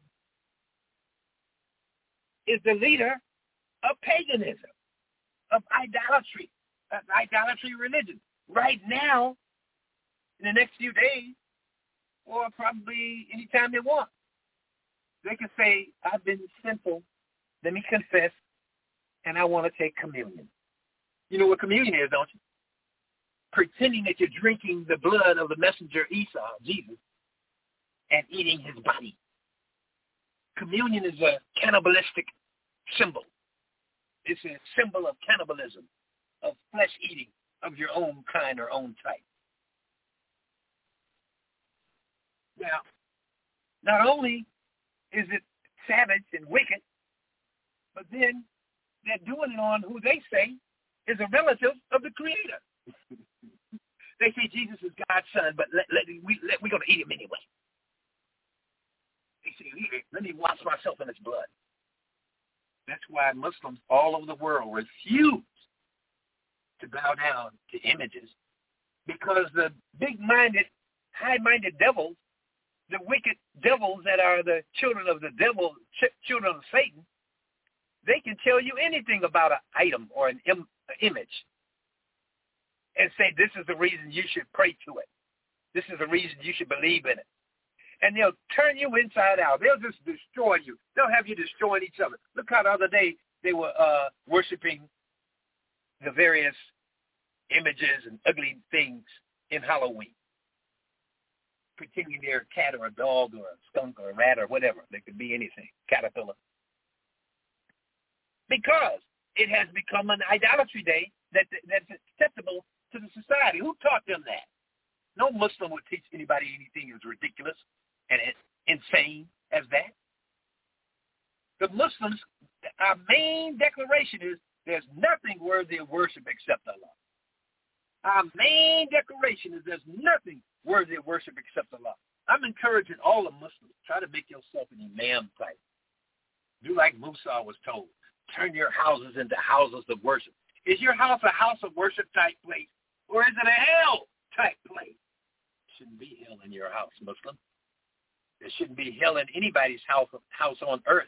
is the leader of paganism, of idolatry religion. Right now, in the next few days, or probably anytime they want, they can say, I've been sinful, let me confess, and I want to take communion. You know what communion is, don't you? Pretending that you're drinking the blood of the messenger Esau, Jesus, and eating his body. Communion is a cannibalistic symbol. It's a symbol of cannibalism, of flesh eating of your own kind or own type. Now, not only is it savage and wicked, but then they're doing it on who they say is a relative of the Creator. They say Jesus is God's son, but we're going to eat him anyway. They say, let me wash myself in his blood. That's why Muslims all over the world refuse to bow down to images, because the big-minded, high-minded devils, the wicked devils that are the children of the devil, children of Satan, they can tell you anything about an item or an image and say, this is the reason you should pray to it. This is the reason you should believe in it. And they'll turn you inside out. They'll just destroy you. They'll have you destroying each other. Look how the other day they were worshiping the various images and ugly things in Halloween, pretending they're a cat or a dog or a skunk or a rat or whatever. They could be anything, caterpillar. Because it has become an idolatry day that's acceptable to the society. Who taught them that? No Muslim would teach anybody anything as ridiculous and as insane as that. The Muslims, our main declaration is there's nothing worthy of worship except Allah. Our main declaration is there's nothing worthy of worship except Allah. I'm encouraging all the Muslims, try to make yourself an imam type. Do like Musa was told. Turn your houses into houses of worship. Is your house a house of worship type place, or is it a hell type place? Shouldn't be hell in your house, Muslim. There shouldn't be hell in anybody's house on earth.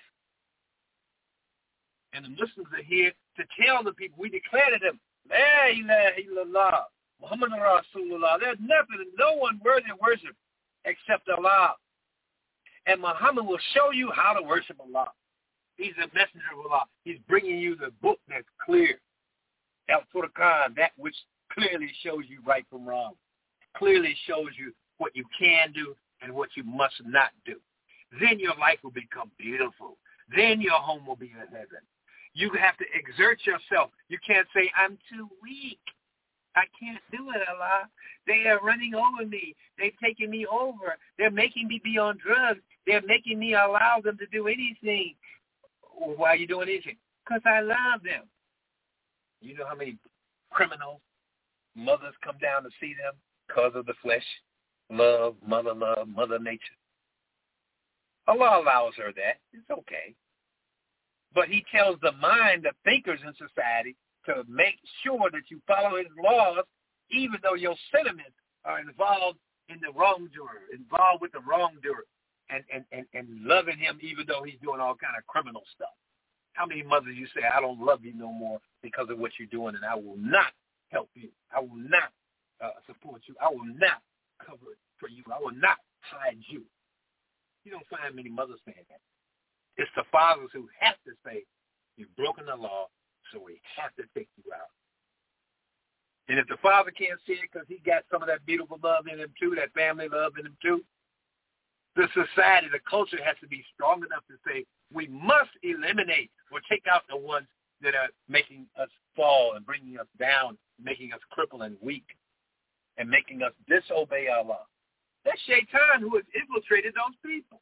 And the Muslims are here to tell the people, we declare to them, La ilaha illallah, Muhammad Rasulullah. There's nothing, no one worthy of worship except Allah. And Muhammad will show you how to worship Allah. He's a messenger of Allah. He's bringing you the book that's clear. Al-Furqan, that which clearly shows you right from wrong. Clearly shows you what you can do and what you must not do. Then your life will become beautiful. Then your home will be a heaven. You have to exert yourself. You can't say, I'm too weak. I can't do it, Allah. They are running over me. They're taking me over. They're making me be on drugs. They're making me allow them to do anything. Why are you doing anything? Because I love them. You know how many criminals, mothers come down to see them because of the flesh, love, mother nature. Allah allows her that. It's okay. But he tells the mind, the thinkers in society, to make sure that you follow his laws, even though your sentiments are involved in the wrongdoer, involved with the wrongdoer, and loving him even though he's doing all kind of criminal stuff. How many mothers you say, I don't love you no more because of what you're doing, and I will not help you. I will not support you. I will not cover it for you. I will not hide you. You don't find many mothers saying that. It's the fathers who have to say, you've broken the law, so we have to take you out. And if the father can't see it because he got some of that beautiful love in him too, that family love in him too, the society, the culture has to be strong enough to say, we must eliminate or take out the ones that are making us fall and bringing us down, making us crippled and weak, and making us disobey Allah. That's Shaitan who has infiltrated those people.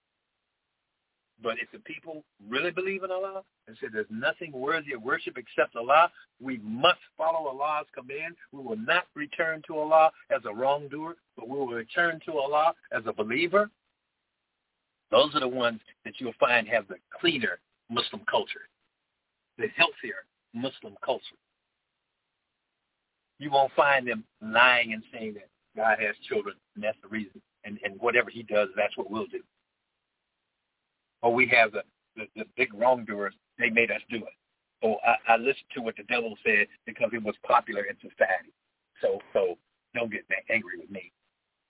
But if the people really believe in Allah and say there's nothing worthy of worship except Allah, we must follow Allah's command. We will not return to Allah as a wrongdoer, but we will return to Allah as a believer. Those are the ones that you'll find have the cleaner Muslim culture, the healthier Muslim culture. You won't find them lying and saying that God has children, and that's the reason. And whatever he does, that's what we'll do. Or we have the big wrongdoers. They made us do it. Or I listened to what the devil said because it was popular in society. So don't get that angry with me.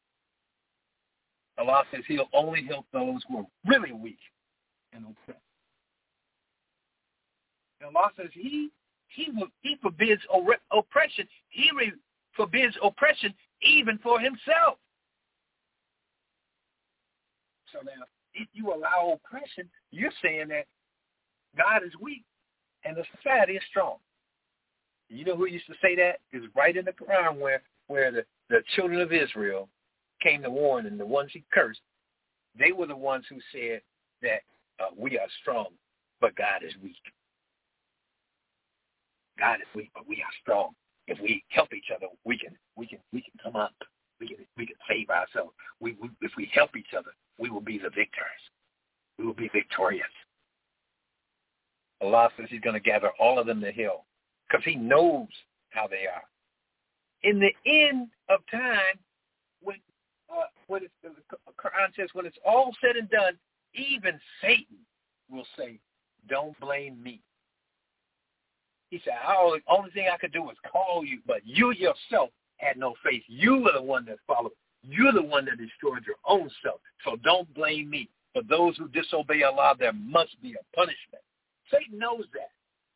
Allah says he'll only help those who are really weak and oppressed. And Allah says he forbids oppression. He forbids oppression even for himself. So now, if you allow oppression, you're saying that God is weak and the society is strong. You know who used to say that? It's right in the Quran where the children of Israel came to warn, and the ones he cursed, they were the ones who said that we are strong, but God is weak. God is weak, but we are strong. If we help each other, we can come up. We can save ourselves. If we help each other, we will be the victors. We will be victorious. Allah says he's going to gather all of them to hell because he knows how they are. In the end of time, when the Quran says when it's all said and done, even Satan will say, "Don't blame me." He said, "The only thing I could do was call you, but you yourself had no faith. You were the one that followed. You're the one that destroyed your own self. So don't blame me. For those who disobey Allah, there must be a punishment." Satan knows that.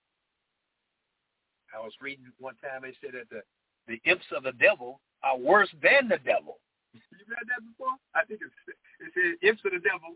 I was reading one time, they said that the imps of the devil are worse than the devil. You read that before? I think it says imps of the devil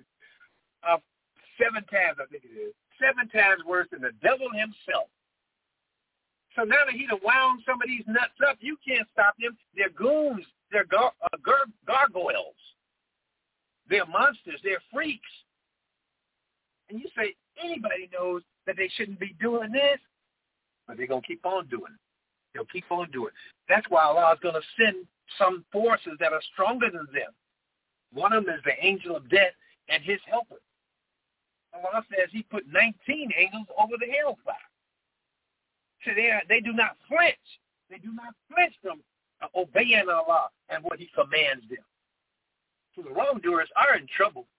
7 times, I think it is. 7 times worse than the devil himself. So now that he'd wound some of these nuts up, you can't stop them. They're goons. They're gargoyles. They're monsters. They're freaks. And you say, anybody knows that they shouldn't be doing this, but they're going to keep on doing it. They'll keep on doing it. That's why Allah is going to send some forces that are stronger than them. One of them is the angel of death and his helper. Allah says he put 19 angels over the hellfire. So they do not flinch. They do not flinch from obeying Allah and what he commands them. So the wrongdoers are in trouble.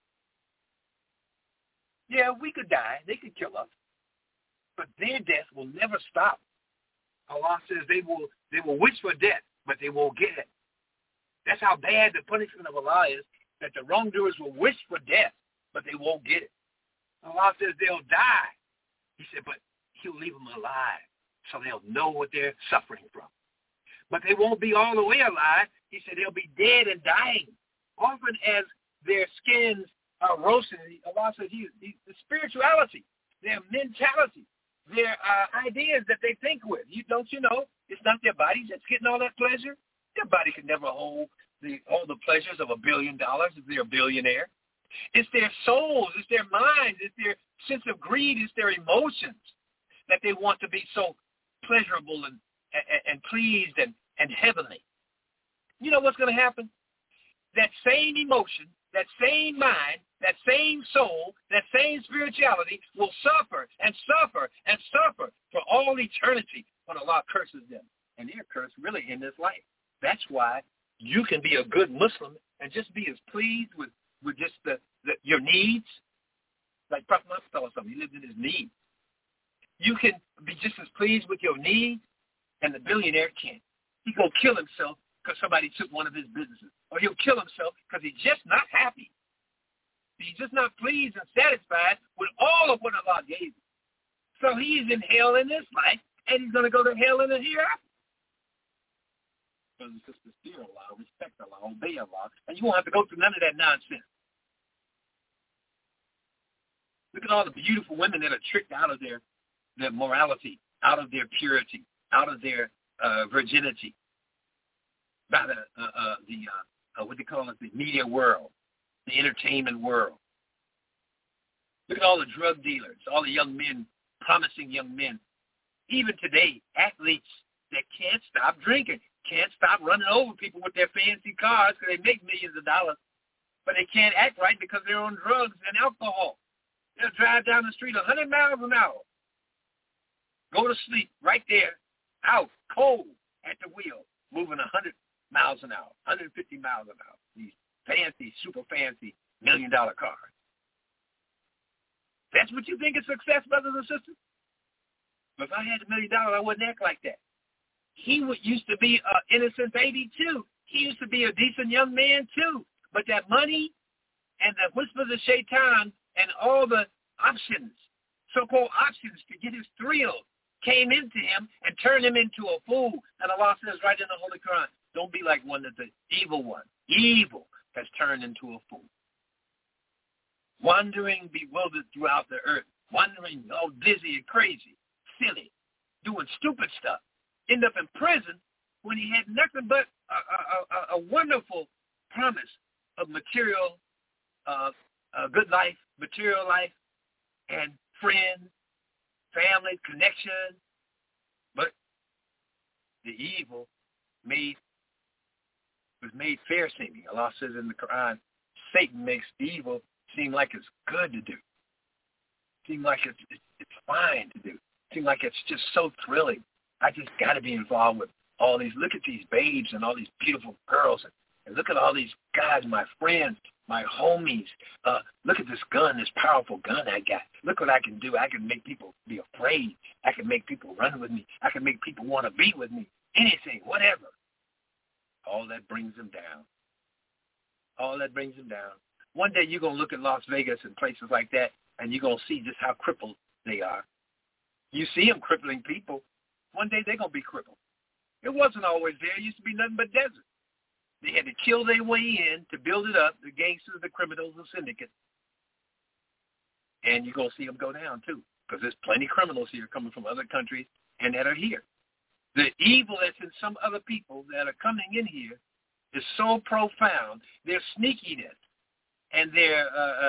Yeah, we could die. They could kill us. But their death will never stop. Allah says they will wish for death, but they won't get it. That's how bad the punishment of Allah is, that the wrongdoers will wish for death, but they won't get it. Allah says they'll die. He said, but he'll leave them alive so they'll know what they're suffering from. But they won't be all the way alive. He said they'll be dead and dying. Often as their skins are roasted, Allah says the spirituality, their mentality, their ideas that they think with. Don't you know it's not their bodies that's getting all that pleasure? Their body can never hold all the pleasures of $1 billion if they're a billionaire. It's their souls, it's their minds, it's their sense of greed, it's their emotions that they want to be so pleasurable and pleased and heavenly. You know what's going to happen? That same emotion, that same mind, that same soul, that same spirituality will suffer and suffer and suffer for all eternity when Allah curses them. And they're cursed really in this life. That's why you can be a good Muslim and just be as pleased with just your needs. Like Prophet Muhammad told us something. He lived in his needs. You can be just as pleased with your needs, and the billionaire can't. He go kill himself because somebody took one of his businesses. Or he'll kill himself because he's just not happy. He's just not pleased and satisfied with all of what Allah gave him. So he's in hell in this life, and he's going to go to hell in the hereafter. Brothers and sisters, fear Allah, respect Allah, obey Allah, and you won't have to go through none of that nonsense. Look at all the beautiful women that are tricked out of their morality, out of their purity, out of their virginity by what they call it, the media world, the entertainment world. Look at all the drug dealers, all the young men, promising young men. Even today, athletes that can't stop drinking, can't stop running over people with their fancy cars because they make millions of dollars, but they can't act right because they're on drugs and alcohol. They'll drive down the street 100 miles an hour, go to sleep right there, out, cold, at the wheel, moving 100 miles an hour, 150 miles an hour. These fancy, super fancy $1 million cars. That's what you think is success, brothers and sisters? But if I had $1 million, I wouldn't act like that. He used to be an innocent baby, too. He used to be a decent young man, too. But that money and the whispers of Shaitan and all the options, so-called options to get his thrill, came into him and turned him into a fool. And Allah says right in the Holy Quran, don't be like one of the evil one. Evil has turned into a fool. Wandering, bewildered throughout the earth. Wandering, all dizzy and crazy, silly, doing stupid stuff. End up in prison when he had nothing but a wonderful promise of material, good life, material life, and friends, family, connection. But the evil was made fair seeming. Allah says in the Quran, Satan makes evil seem like it's good to do. Seem like it's fine to do. Seem like it's just so thrilling. I just got to be involved with all these. Look at these babes and all these beautiful girls. And look at all these guys, my friends, my homies. Look at this gun, this powerful gun I got. Look what I can do. I can make people be afraid. I can make people run with me. I can make people want to be with me. Anything, whatever. All that brings them down. All that brings them down. One day you're going to look at Las Vegas and places like that, and you're going to see just how crippled they are. You see them crippling people. One day they're going to be crippled. It wasn't always there. It used to be nothing but desert. They had to kill their way in to build it up, the gangsters, the criminals, the syndicates. And you're going to see them go down, too, because there's plenty of criminals here coming from other countries and that are here. The evil that's in some other people that are coming in here is so profound. Their sneakiness and their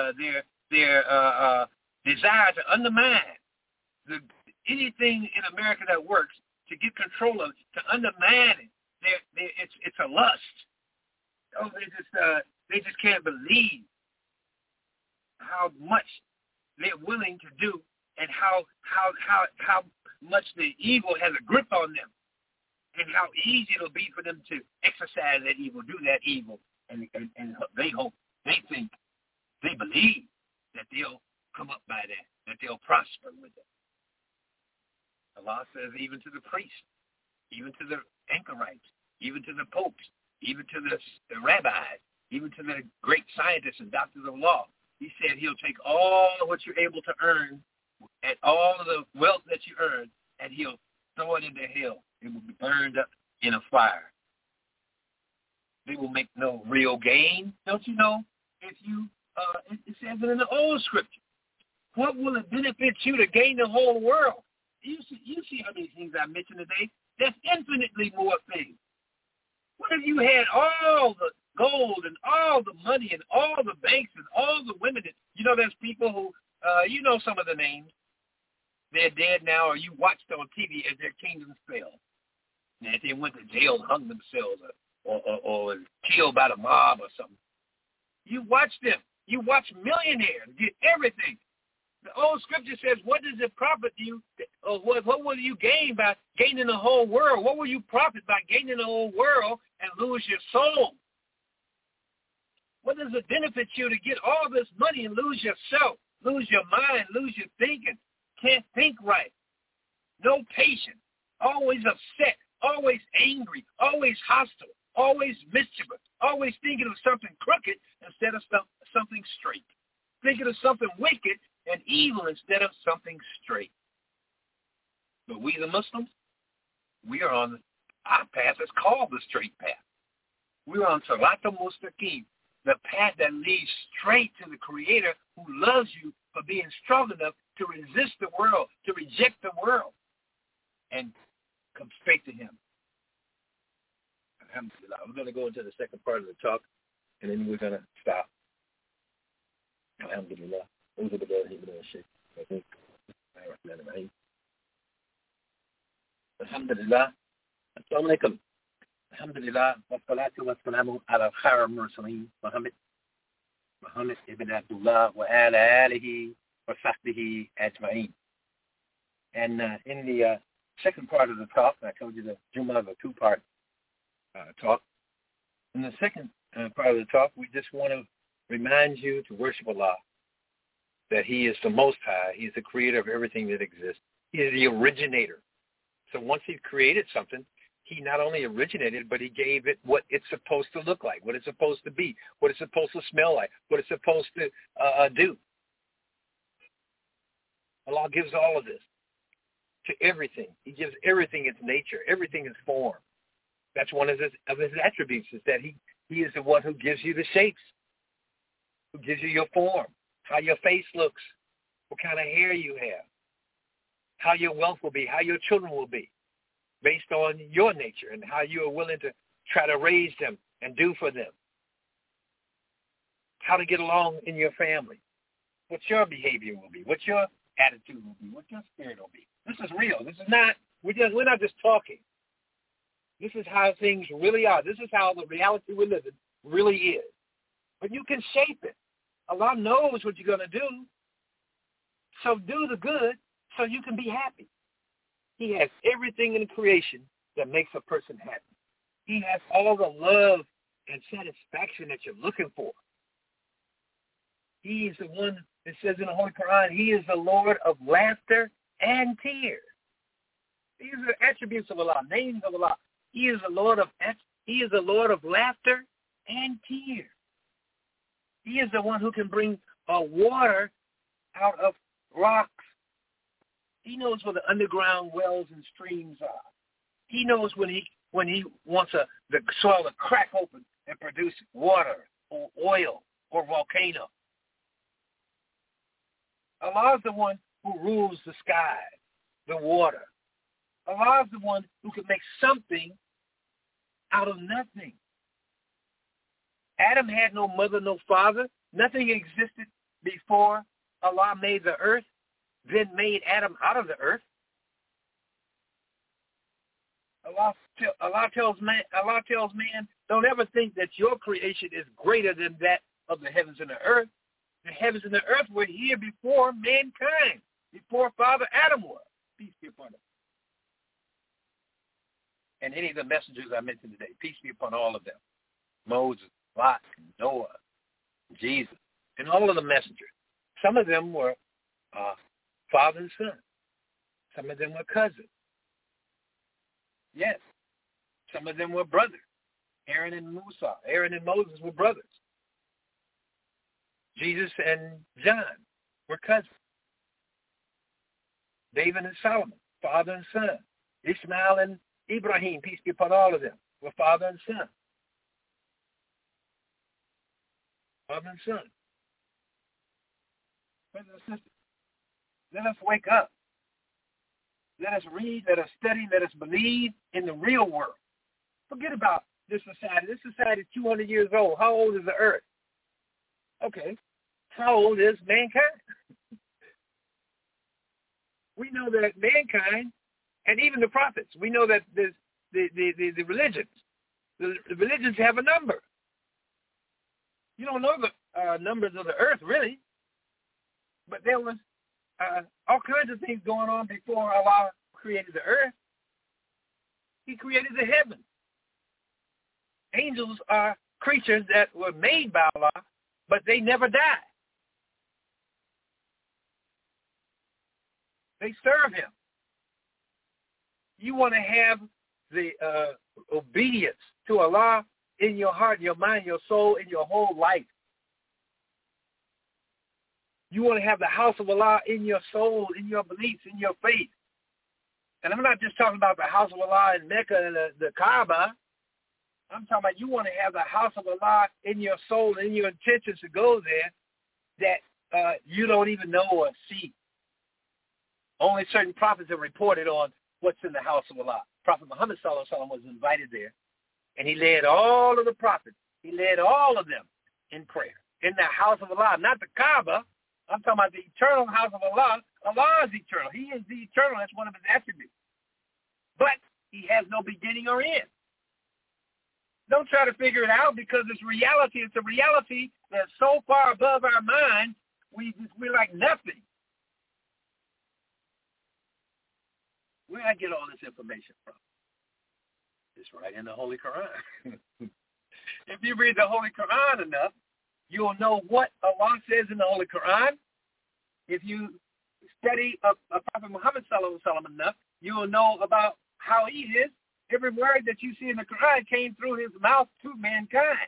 desire to undermine anything in America that works, to get control of, to undermine it. It's a lust. Oh, they just can't believe how much they're willing to do and how much the evil has a grip on them, and how easy it'll be for them to exercise that evil, do that evil, and they hope, they think, they believe that they'll come up by that they'll prosper with it. Allah says even to the priests, even to the anchorites, even to the popes, even to the rabbis, even to the great scientists and doctors of law, he said he'll take all what you're able to earn and all of the wealth that you earn, and he'll throw it into hell. It will be burned up in a fire. They will make no real gain. Don't you know? If you, it says it in the old scripture. What will it benefit you to gain the whole world? You see how many things I mentioned today? That's infinitely more things. What if you had all the gold and all the money and all the banks and all the women? There's people who, some of the names. They're dead now, or you watched on TV as their kingdoms fell. And if they went to jail and hung themselves or killed by the mob or something. You watch them. You watch millionaires get everything. The old scripture says, what does it profit you, or what will you gain by gaining the whole world? What will you profit by gaining the whole world and lose your soul? What does it benefit you to get all this money and lose yourself, lose your mind, lose your thinking? Can't think right. No patience. Always upset. Always angry. Always hostile. Always mischievous. Always thinking of something crooked instead of something straight. Thinking of something wicked and evil instead of something straight. But we, the Muslims, we are on our path. It's called the straight path. We're on Sirat al-Mustaqim, the path that leads straight to the Creator who loves you for being strong enough to resist the world, to reject the world, and come straight to Him. Alhamdulillah. We're going to go into the second part of the talk, and then we're going to stop. Alhamdulillah. Alhamdulillah. Assalamu alaikum. Alhamdulillah. Wassalatu wassalamu ala khayr al-mursaleen. Muhammad ibn Abdullah wa ala alihi wa sahbihi ajma'in. And in the second part of the talk, I told you the Jummah of a two-part talk. In the second part of the talk, we just want to remind you to worship Allah, that He is the Most High. He is the creator of everything that exists. He is the originator. So once He created something, He not only originated, but He gave it what it's supposed to look like, what it's supposed to be, what it's supposed to smell like, what it's supposed to do. Allah gives all of this to everything. He gives everything its nature, everything its form. That's one of His attributes, is that He is the one who gives you the shapes, who gives you your form, how your face looks, what kind of hair you have, how your wealth will be, how your children will be, based on your nature and how you are willing to try to raise them and do for them, how to get along in your family, what your behavior will be, what your attitude will be, what your spirit will be. This is real. This is not, we're not just talking. This is how things really are. This is how the reality we live in really is. But you can shape it. Allah knows what you're going to do. So do the good so you can be happy. He has everything in creation that makes a person happy. He has all the love and satisfaction that you're looking for. He is the one that says in the Holy Quran, He is the Lord of laughter and tears. These are attributes of Allah, names of Allah. He is the Lord of laughter and tears. He is the one who can bring water out of rocks. He knows where the underground wells and streams are. He knows when he wants the soil to crack open and produce water or oil or volcano. Allah is the one who rules the sky, the water. Allah is the one who can make something out of nothing. Adam had no mother, no father. Nothing existed before Allah made the earth, then made Adam out of the earth. Allah tells man, don't ever think that your creation is greater than that of the heavens and the earth. The heavens and the earth were here before mankind, before Father Adam was. Peace be upon him. And any of the messengers I mentioned today, peace be upon all of them. Moses, Lot, Noah, Jesus, and all of the messengers. Some of them were father and son. Some of them were cousins. Yes. Some of them were brothers. Aaron and Moses were brothers. Jesus and John were cousins. David and Solomon, father and son. Ishmael and Ibrahim, peace be upon all of them, were father and son. Father and son. Brothers and sisters, let us wake up. Let us read, let us study, let us believe in the real world. Forget about this society. This society is 200 years old. How old is the earth? Okay. How old is mankind? We know that mankind, and even the prophets, we know that the religions have a number. You don't know the numbers of the earth, really. But there was all kinds of things going on before Allah created the earth. He created the heavens. Angels are creatures that were made by Allah, but they never die. They serve Him. You want to have the obedience to Allah in your heart, your mind, your soul, in your whole life. You want to have the house of Allah in your soul, in your beliefs, in your faith. And I'm not just talking about the house of Allah in Mecca and the Kaaba. I'm talking about you want to have the house of Allah in your soul, in your intentions to go there that you don't even know or see. Only certain prophets have reported on what's in the house of Allah. Prophet Muhammad sallallahu alaihi wasallam was invited there, and he led all of the prophets. He led all of them in prayer in the house of Allah, not the Kaaba. I'm talking about the eternal house of Allah. Allah is eternal. He is the eternal. That's one of His attributes. But He has no beginning or end. Don't try to figure it out because it's reality. It's a reality that's so far above our minds, we're like nothing. Where I get all this information from? It's right in the Holy Quran. If you read the Holy Quran enough, you'll know what Allah says in the Holy Quran. If you study Prophet Muhammad sallallahu alaihi wasallam enough, you'll know about how he is. Every word that you see in the Quran came through his mouth to mankind.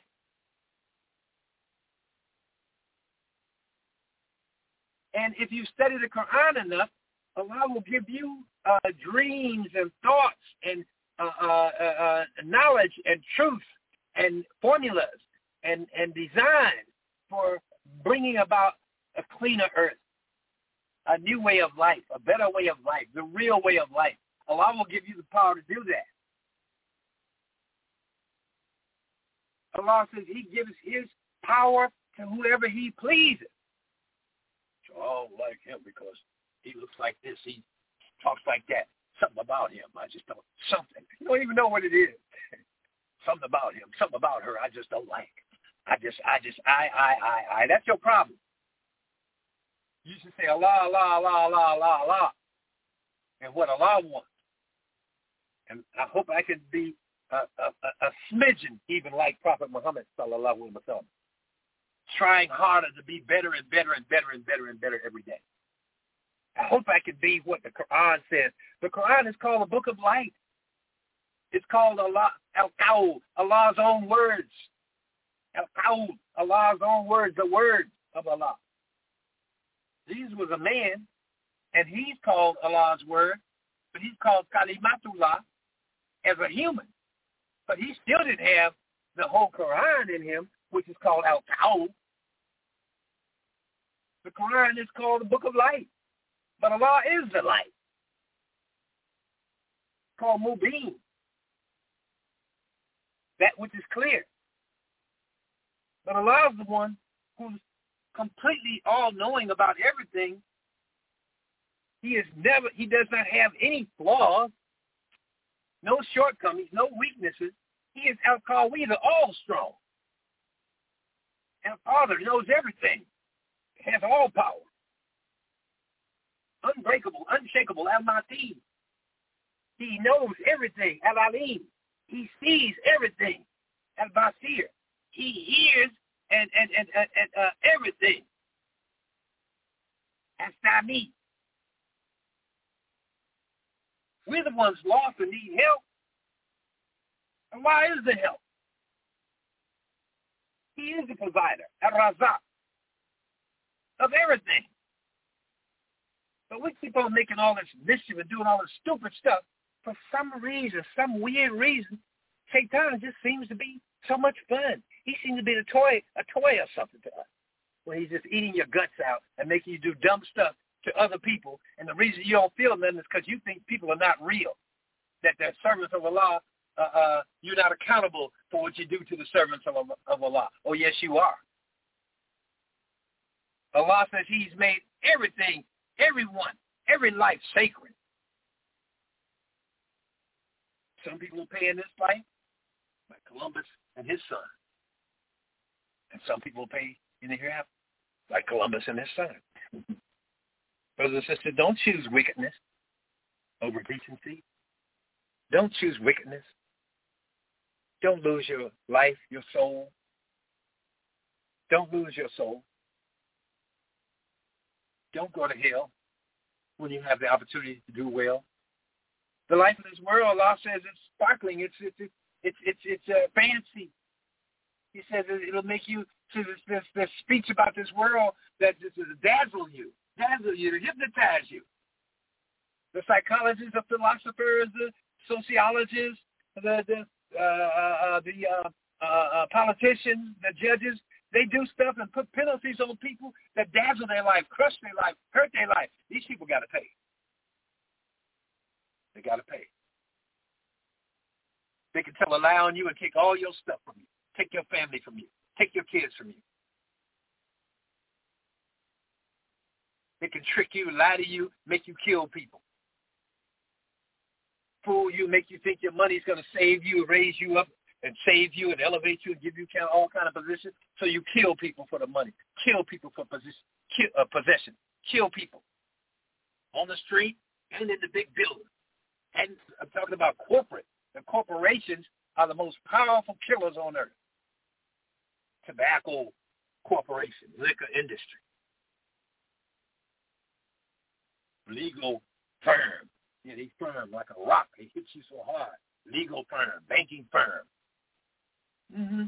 And if you study the Quran enough, Allah will give you dreams and thoughts and knowledge and truth and formulas and design for bringing about a cleaner earth, a new way of life, a better way of life, the real way of life. Allah will give you the power to do that. Allah says he gives his power to whoever he pleases. So I don't like him because he looks like this, he talks like that. Something about him, I just don't, something. You don't even know what it is. Something about him, something about her, I just don't like. I. That's your problem. You should say Allah, Allah, Allah, Allah, Allah, Allah. And what Allah wants. And I hope I can be a smidgen even like Prophet Muhammad sallallahu alaihi wasallam, trying harder to be better and better and better and better and better every day. I hope I can be what the Quran says. The Quran is called a book of light. It's called Allah, Al-Qawl, Allah's own words. Al-Qawl, Allah's own words, the words of Allah. Jesus was a man, and he's called Allah's word, but he's called Kalimatullah as a human. But he still didn't have the whole Quran in him, which is called Al-Qawl. The Quran is called the book of light. But Allah is the light. It's called Mubin. That which is clear. But Allah is the one who's completely all-knowing about everything. He does not have any flaws, no shortcomings, no weaknesses. He is Al-Qawi, the all-strong. And Father knows everything, has all power. Unbreakable, unshakable, Al-Mateen. He knows everything, Al-Alim. He sees everything, Al-Basir. He hears and everything, Al-Sami. We're the ones lost and need help. And why is the help? He is the provider, Al-Razak, of everything. But we keep on making all this mischief and doing all this stupid stuff. For some reason, some weird reason, Shaitan just seems to be so much fun. He seems to be a toy or something to us, where he's just eating your guts out and making you do dumb stuff to other people. And the reason you don't feel nothing is because you think people are not real, that they're servants of Allah. You're not accountable for what you do to the servants of Allah. Oh, yes, you are. Allah says he's made everything, everyone, every life sacred. Some people will pay in this life, like Columbus and his son. And some people will pay in the hereafter, like Columbus and his son. Brothers and sisters, don't choose wickedness over decency. Don't choose wickedness. Don't lose your life, your soul. Don't lose your soul. Don't go to hell when you have the opportunity to do well. The life of this world, Allah says, it's sparkling. It's fancy. He says it'll make you, this speech about this world that dazzle you, to hypnotize you. The psychologists, the philosophers, the sociologists, the politicians, the judges, they do stuff and put penalties on people that dazzle their life, crush their life, hurt their life. These people got to pay. They got to pay. They can tell a lie on you and take all your stuff from you, take your family from you, take your kids from you. They can trick you, lie to you, make you kill people. Fool you, make you think your money's going to save you, raise you up, and save you and elevate you and give you all kind of positions. So you kill people for the money, kill people for possession, kill people on the street and in the big buildings. And I'm talking about corporate. The corporations are the most powerful killers on earth. tobacco corporation, liquor industry, legal firm. Yeah, they firm like a rock. They hit you so hard. Legal firm, banking firm. Mm-hmm.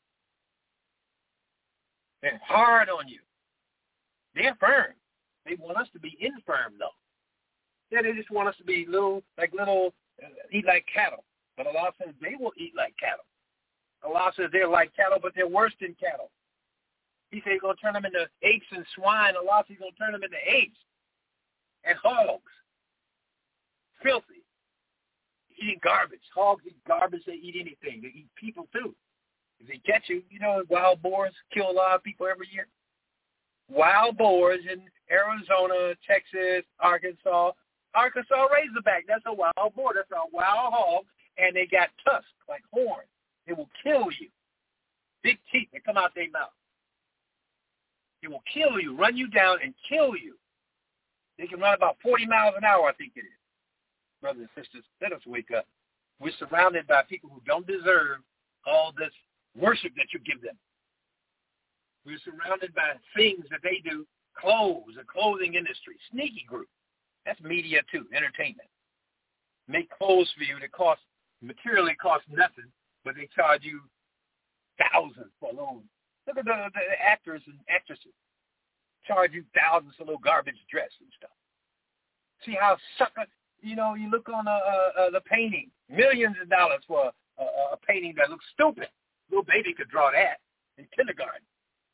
They're hard on you. They're firm. They want us to be infirm, though. Yeah, they just want us to be eat like cattle. But Allah says they will eat like cattle. Allah says they're like cattle, but they're worse than cattle. He said he's going to turn them into apes and swine. Allah says he's going to turn them into apes and hogs. Filthy. Eating garbage. Hogs eat garbage. They eat anything. They eat people, too. If they catch you, wild boars kill a lot of people every year. Wild boars in Arizona, Texas, Arkansas. Arkansas Razorback, that's a wild boar. That's a wild hog, and they got tusks like horns. They will kill you. Big teeth that come out their mouth. They will kill you, run you down, and kill you. They can run about 40 miles an hour, I think it is. Brothers and sisters, let us wake up. We're surrounded by people who don't deserve all this worship that you give them. We're surrounded by things that they do, clothes, the clothing industry, sneaky group. That's media too, entertainment. Make clothes for you that materially cost nothing, but they charge you thousands for a little. Look at the actors and actresses. Charge you thousands for a little garbage dress and stuff. See how sucker, you look on the painting, millions of dollars for a painting that looks stupid. Little baby could draw that in kindergarten.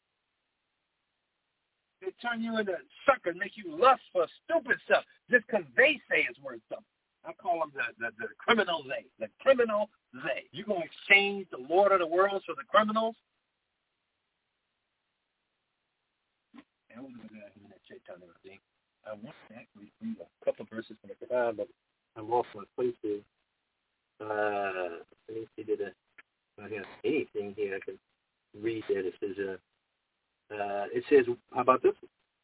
They turn you into sucker and make you lust for stupid stuff just because they say it's worth something. I call them the criminal they. The criminal they. You're going to exchange the Lord of the world for the criminals? I want to actually read a couple of verses from the Quran, but I'm off my place here. Let me see if I have anything here I can read that. It says, how about this?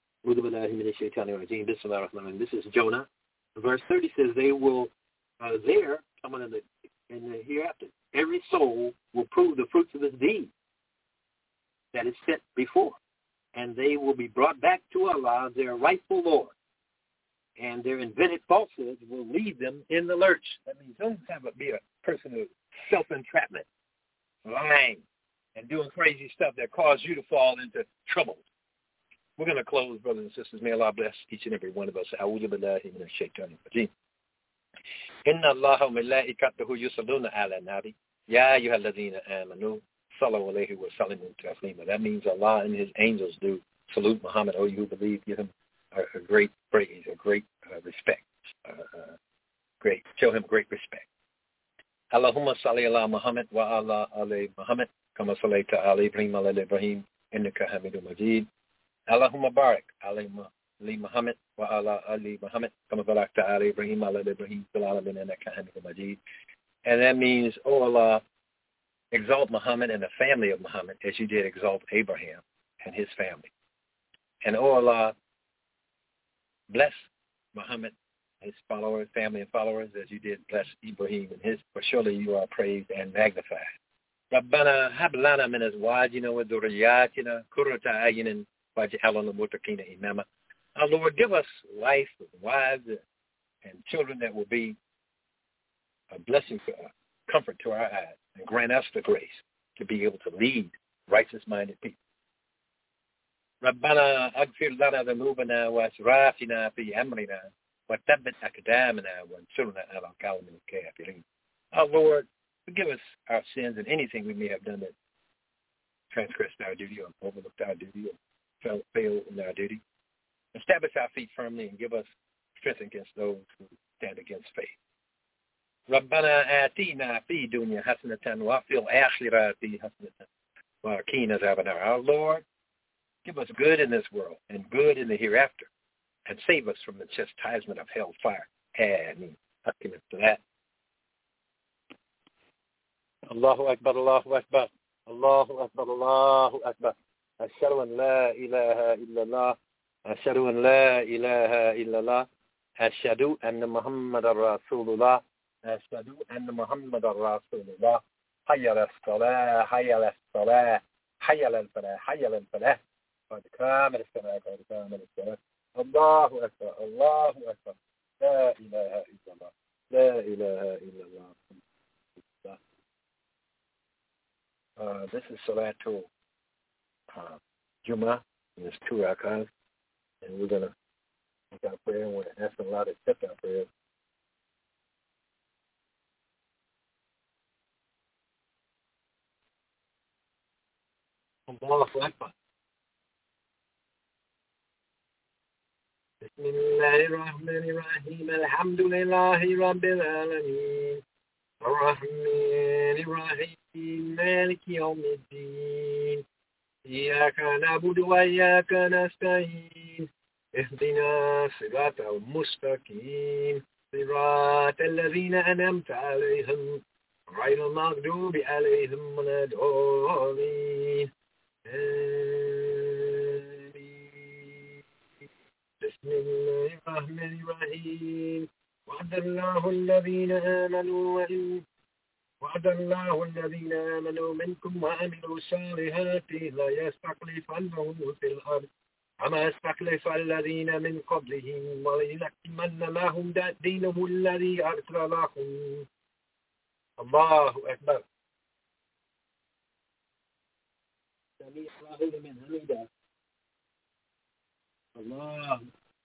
This is Jonah. Verse 30 says, they will there, someone in the hereafter, every soul will prove the fruits of his deed that is set before, and they will be brought back to Allah, their rightful Lord, and their invented falsehoods will lead them in the lurch. That means don't be a person of self-entrapment, lying, and doing crazy stuff that cause you to fall into trouble. We're going to close, brothers and sisters. May Allah bless each and every one of us. A'udhu billahi minash shaitanir rajim. Inna Allaha wa malaikatahu yusalluna ala nabi. Ya ayyuhalladhina amanu sallu alayhi wa sallimu taslima. That means Allah and his angels do salute Muhammad. Oh, you who believe, give him a great praise, a great respect. Show him great respect. Allahumma salli ala Muhammad wa ala ali Muhammad. Kama sallaita ala Ibrahim ala Ibrahim. Innaka hamidun majid. Allahumma barik ali Muhammad wa ala ali Muhammad. Kama barakta ala Ibrahim ala Ibrahim. Fil alamin innaka hamidun majid. And that means, oh Allah, exalt Muhammad and the family of Muhammad as you did exalt Abraham and his family. And oh Allah, bless Muhammad, his followers, family and followers, as you did bless Ibrahim and his, for surely you are praised and magnified. ربنا هب لنا من أزواجنا وذرياتنا قرة أعين واجعلنا للمتقين إماما. Our Lord, give us wives and children that will be a blessing for us, comfort to our eyes, and grant us the grace to be able to lead righteous-minded people. ربنا أغفر لنا ذنوبنا وأسرافنا في أمرنا وثبت أقدامنا وانصرنا على القوم الكافرين. Our Lord, forgive us our sins and anything we may have done that transgressed our duty or overlooked our duty or failed in our duty. Establish our feet firmly and give us strength against those who stand against faith. ربنا آتينا في الدنيا حسنة وفي الآخرة حسنة وقنا عذاب النار. Our Lord, give us good in this world and good in the hereafter, and save us from the chastisement of hellfire. Ameen. I commit to that. Allahu Akbar, Allahu Akbar, Allahu Akbar, Allahu Akbar. Ashhadu an la ilaha illallah. Ashhadu an la ilaha illallah. Ashhadu anna Muhammadar Rasulullah. Ashhadu anna Muhammadar Rasulullah. Hayya ala salah, hayya ala salah, حي على الفلاح حي على الفلاح قد قامت الصلاة قد قامت الصلاة الله أكبر الله أكبر لا إله إلا الله لا إله إلا الله. This is Salatul Jummah, and it's 2 rakahs, and we're going to make our prayer, and we're asking Allah to accept our prayer. Allahu Akbar. بسم الله الرحمن الرحيم الحمد لله رب العالمين الرحمن الرحيم مالك يوم الدين إياك نعبد وإياك نستعين اهدنا الصراط المستقيم صراط الذين أنعمت عليهم غير المغضوب عليهم ولا الضالين. بسم الله الرحمن الرحيم وعد الله الذين آمنوا منكم وعملوا الصالحات لا يستخلفنهم في الأرض كما استخلف الذين من قبلهم وليتمن لهم دينهم الذي أرسل لهم. الله أكبر. سمع الله لمن حمده. الله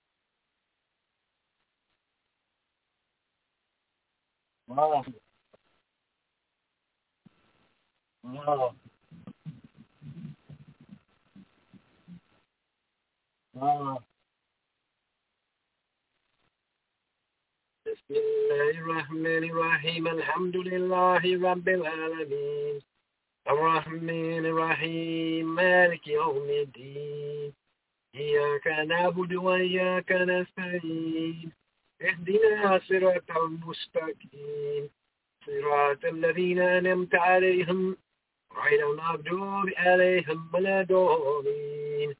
الله الله الله. بسم الله الرحمن الرحيم الحمد لله رب العالمين الرحمن الرحيم مالك يوم الدين إياك نعبد وإياك نستعين اهدنا الصراط المستقيم صراط الذين أنعمت عليهم غير المغضوب عليهم ولا الضالين.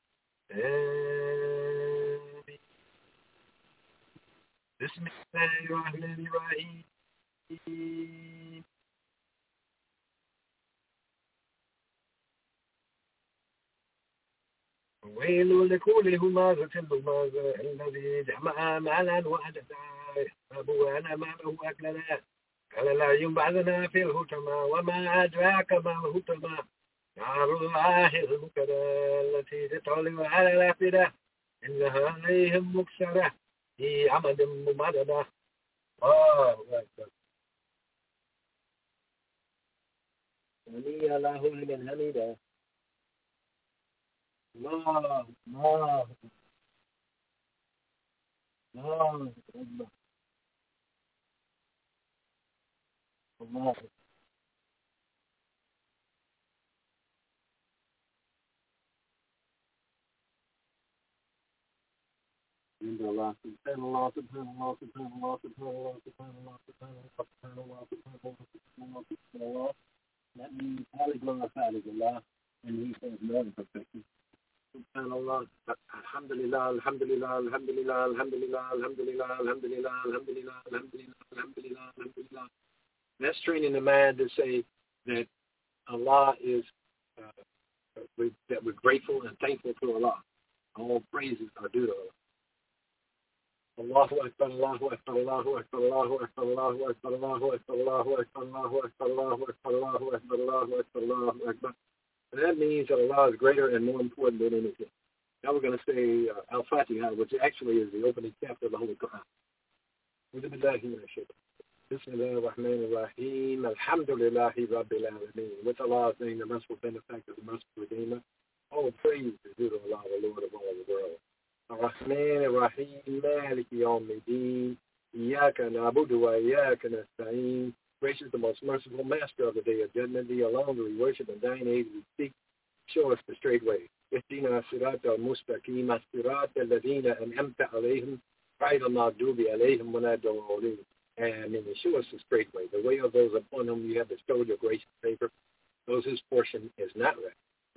بسم الله الرحمن الرحيم ويل لكل همازة لمازة الذي جمع مالا وعددا يحسب أن ماله أكلنا كلا ينبعثنا في الهتمى وما أدراك ما الهتمى نار الله المكدى التي تطلع على الأفئدة إنها عليهم مكسرة في عمد ممددة. الله أكبر. سمع الله لمن حمده. الله الله الله أكبر. الله عند الله سبحان الله سبحان الله سبحان الله سبحان الله سبحان الله سبحان الله سبحان الله سبحان الله سبحان الله. That means highly glorified is Allah, and He says more than perfection. Subhanallah, alhamdulillah, alhamdulillah, alhamdulillah, alhamdulillah, alhamdulillah, alhamdulillah, alhamdulillah, alhamdulillah, alhamdulillah, alhamdulillah. That's training the mind to say that Allah is, that we're grateful and thankful to Allah. All praises are due to Allah. Allahu Akbar, Allahu Akbar, Allahu Akbar, Allahu Akbar, Allahu Akbar, Allahu Akbar, Allahu Akbar, Allahu Akbar, Allahu Akbar, Allahu Akbar, Allahu Akbar, Allahu Akbar. And that means that Allah is greater and more important than anything. Now we're going to say Al-Fatiha, which actually is the opening chapter of the Holy Quran. Bismillahir Rahmanir Rahim. Alhamdulillahi Rabbil Alameen. With Allah's name, the merciful benefactor, the merciful redeemer. All praise is due to Allah, the Lord of all the world. Ar-Rahman Ar-Rahim. Maliki Yawmiddin. Iyaka na'budu wa iyaka nasta'in. Gracious, the most merciful master of the day of judgment, thee alone do we worship, and thine aid we seek. Show us the straight way. Ihdina sirata al-mustaqim, as-sirata alladhina an'amta alayhim, ghayra al-maghdubi alayhim wa la ad-dallin. And show us the straight way, the way of those upon whom you have bestowed your grace and favor, those whose portion is not right,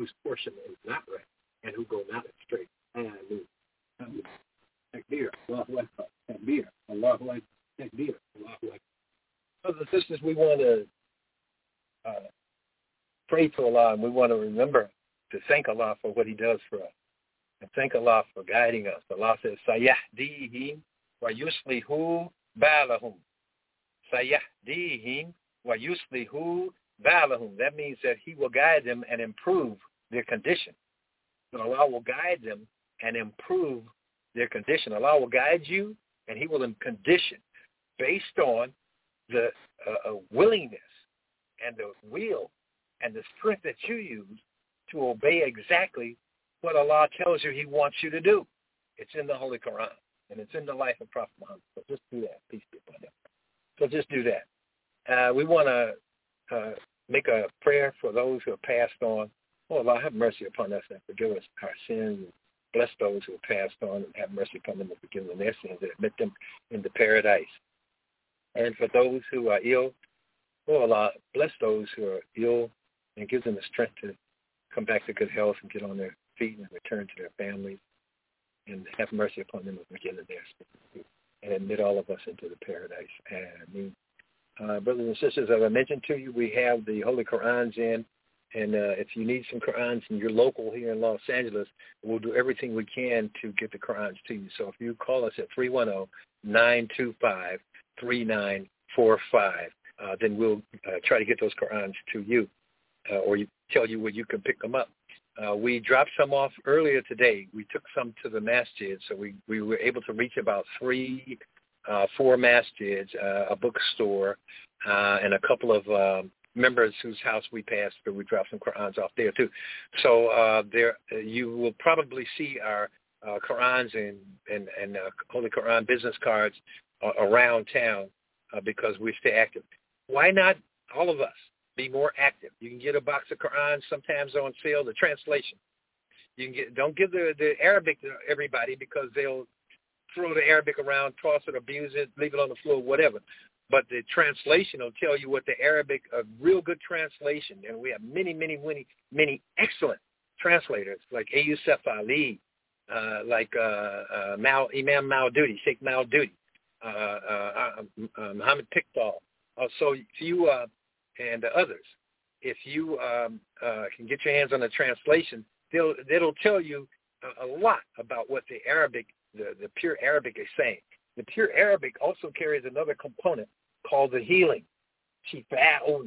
and who go not straight. Amen. Takbir, Allahu Akbar. Takbir, Allahu Akbar. Takbir, Allahu Akbar. Brothers and sisters, we want to pray to Allah, and we want to remember thank Allah for what he does for us. And thank Allah for guiding us. Allah says, Sayahdihim wa yuslihu balahum. Sayahdihim wa yuslihu balahum. That means that he will guide them and improve their condition. So Allah will guide them and improve their condition. Allah will guide you and he will condition based on the willingness and the will and the strength that you use to obey exactly what Allah tells you he wants you to do. It's in the Holy Quran, and it's in the life of Prophet Muhammad. So just do that. Peace be upon him. So just do that. We want to make a prayer for those who have passed on. Oh, Allah, have mercy upon us and forgive us our sins. Bless those who have passed on and have mercy upon them and forgive them their sins and admit them into paradise. And for those who are ill, oh, Allah, bless those who are ill and give them the strength to come back to good health and get on their feet and return to their families and have mercy upon them and forgive them their sins and admit all of us into the paradise. Ameen. Brothers and sisters, as I mentioned to you, we have the Holy Qur'ans in, and if you need some Qur'ans and you're local here in Los Angeles, we'll do everything we can to get the Qur'ans to you. So if you call us at 310-925-3945, then we'll try to get those Qur'ans to you, or tell you where you can pick them up. We dropped some off earlier today. We took some to the masjid, so we were able to reach about 4 masjids, a bookstore, and a couple of members whose house we passed through. We dropped some Qur'ans off there too. So there you will probably see our Qur'ans and Holy Qur'an business cards around town because we stay active. Why not all of us be more active? You can get a box of Qur'ans sometimes on sale, the translation. You can don't give the Arabic to everybody because they'll throw the Arabic around, toss it, abuse it, leave it on the floor, whatever. But the translation will tell you what the Arabic, a real good translation, and we have many excellent translators like Yusuf Ali, like Imam Maududi, Sheikh Maududi, Muhammad Pickthall. So if you and others, if you can get your hands on the translation, they'll tell you a lot about what the Arabic, the pure Arabic is saying. The pure Arabic also carries another component called the healing, shifa'un,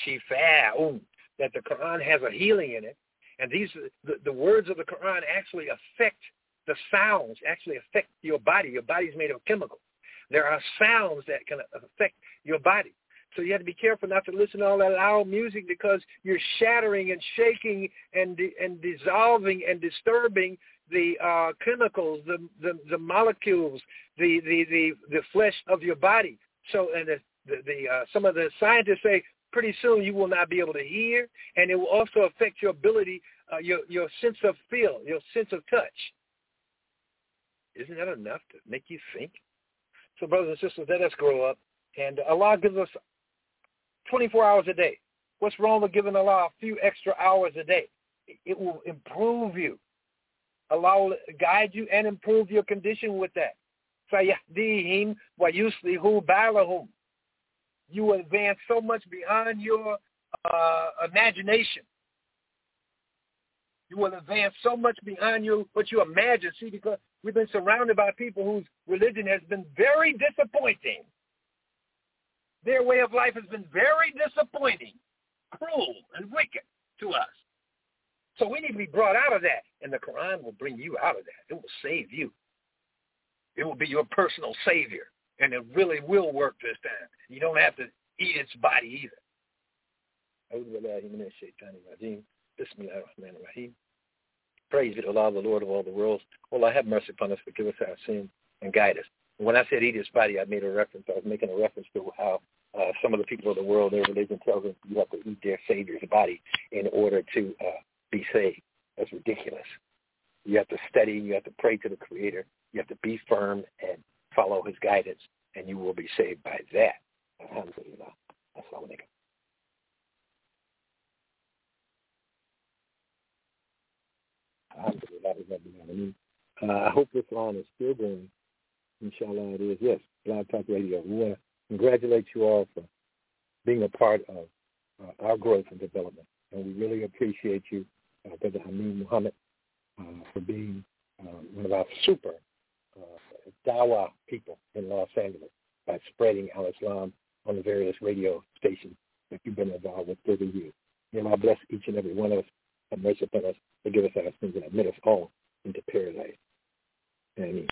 that the Quran has a healing in it. And these, the words of the Quran actually affect the sounds, actually affect your body. Your body's made of chemicals. There are sounds that can affect your body. So you have to be careful not to listen to all that loud music because you're shattering and shaking and dissolving and disturbing the chemicals, the molecules, the flesh of your body. So, and some of the scientists say pretty soon you will not be able to hear, and it will also affect your ability, your sense of feel, your sense of touch. Isn't that enough to make you think? So, brothers and sisters, let us grow up, and Allah gives us 24 hours a day. What's wrong with giving Allah a few extra hours a day? It will improve you. Allah will guide you and improve your condition with that. فَيَهْدِيهِمْ وَيُصْلِحُ بَالَهُمْ. You will advance so much beyond your imagination. You will advance so much beyond what you imagine. See, because we've been surrounded by people whose religion has been very disappointing. Their way of life has been very disappointing, cruel, and wicked to us. So we need to be brought out of that, and the Quran will bring you out of that. It will save you. It will be your personal savior, and it really will work this time. You don't have to eat its body either. Praise be to Allah, the Lord of all the worlds. Allah, have mercy upon us, forgive us our sins, and guide us. When I said eat its body, I was making a reference to how some of the people of the world, their religion tells them you have to eat their Savior's body in order to be saved. That's ridiculous. You have to study, you have to pray to the Creator, you have to be firm and follow His guidance, and you will be saved by that. Alhamdulillah. Assalamu alaikum. I hope this line is still going. Inshallah it is. Yes, Blog Talk Radio. We want to congratulate you all for being a part of our growth and development. And we really appreciate you Brother Hamid Muhammad, for being one of our super Dawa people in Los Angeles by spreading al-Islam on the various radio stations that you've been involved with through the years. May Allah bless each and every one of us, have mercy upon us, forgive us our sins, and admit us all into paradise. Amen.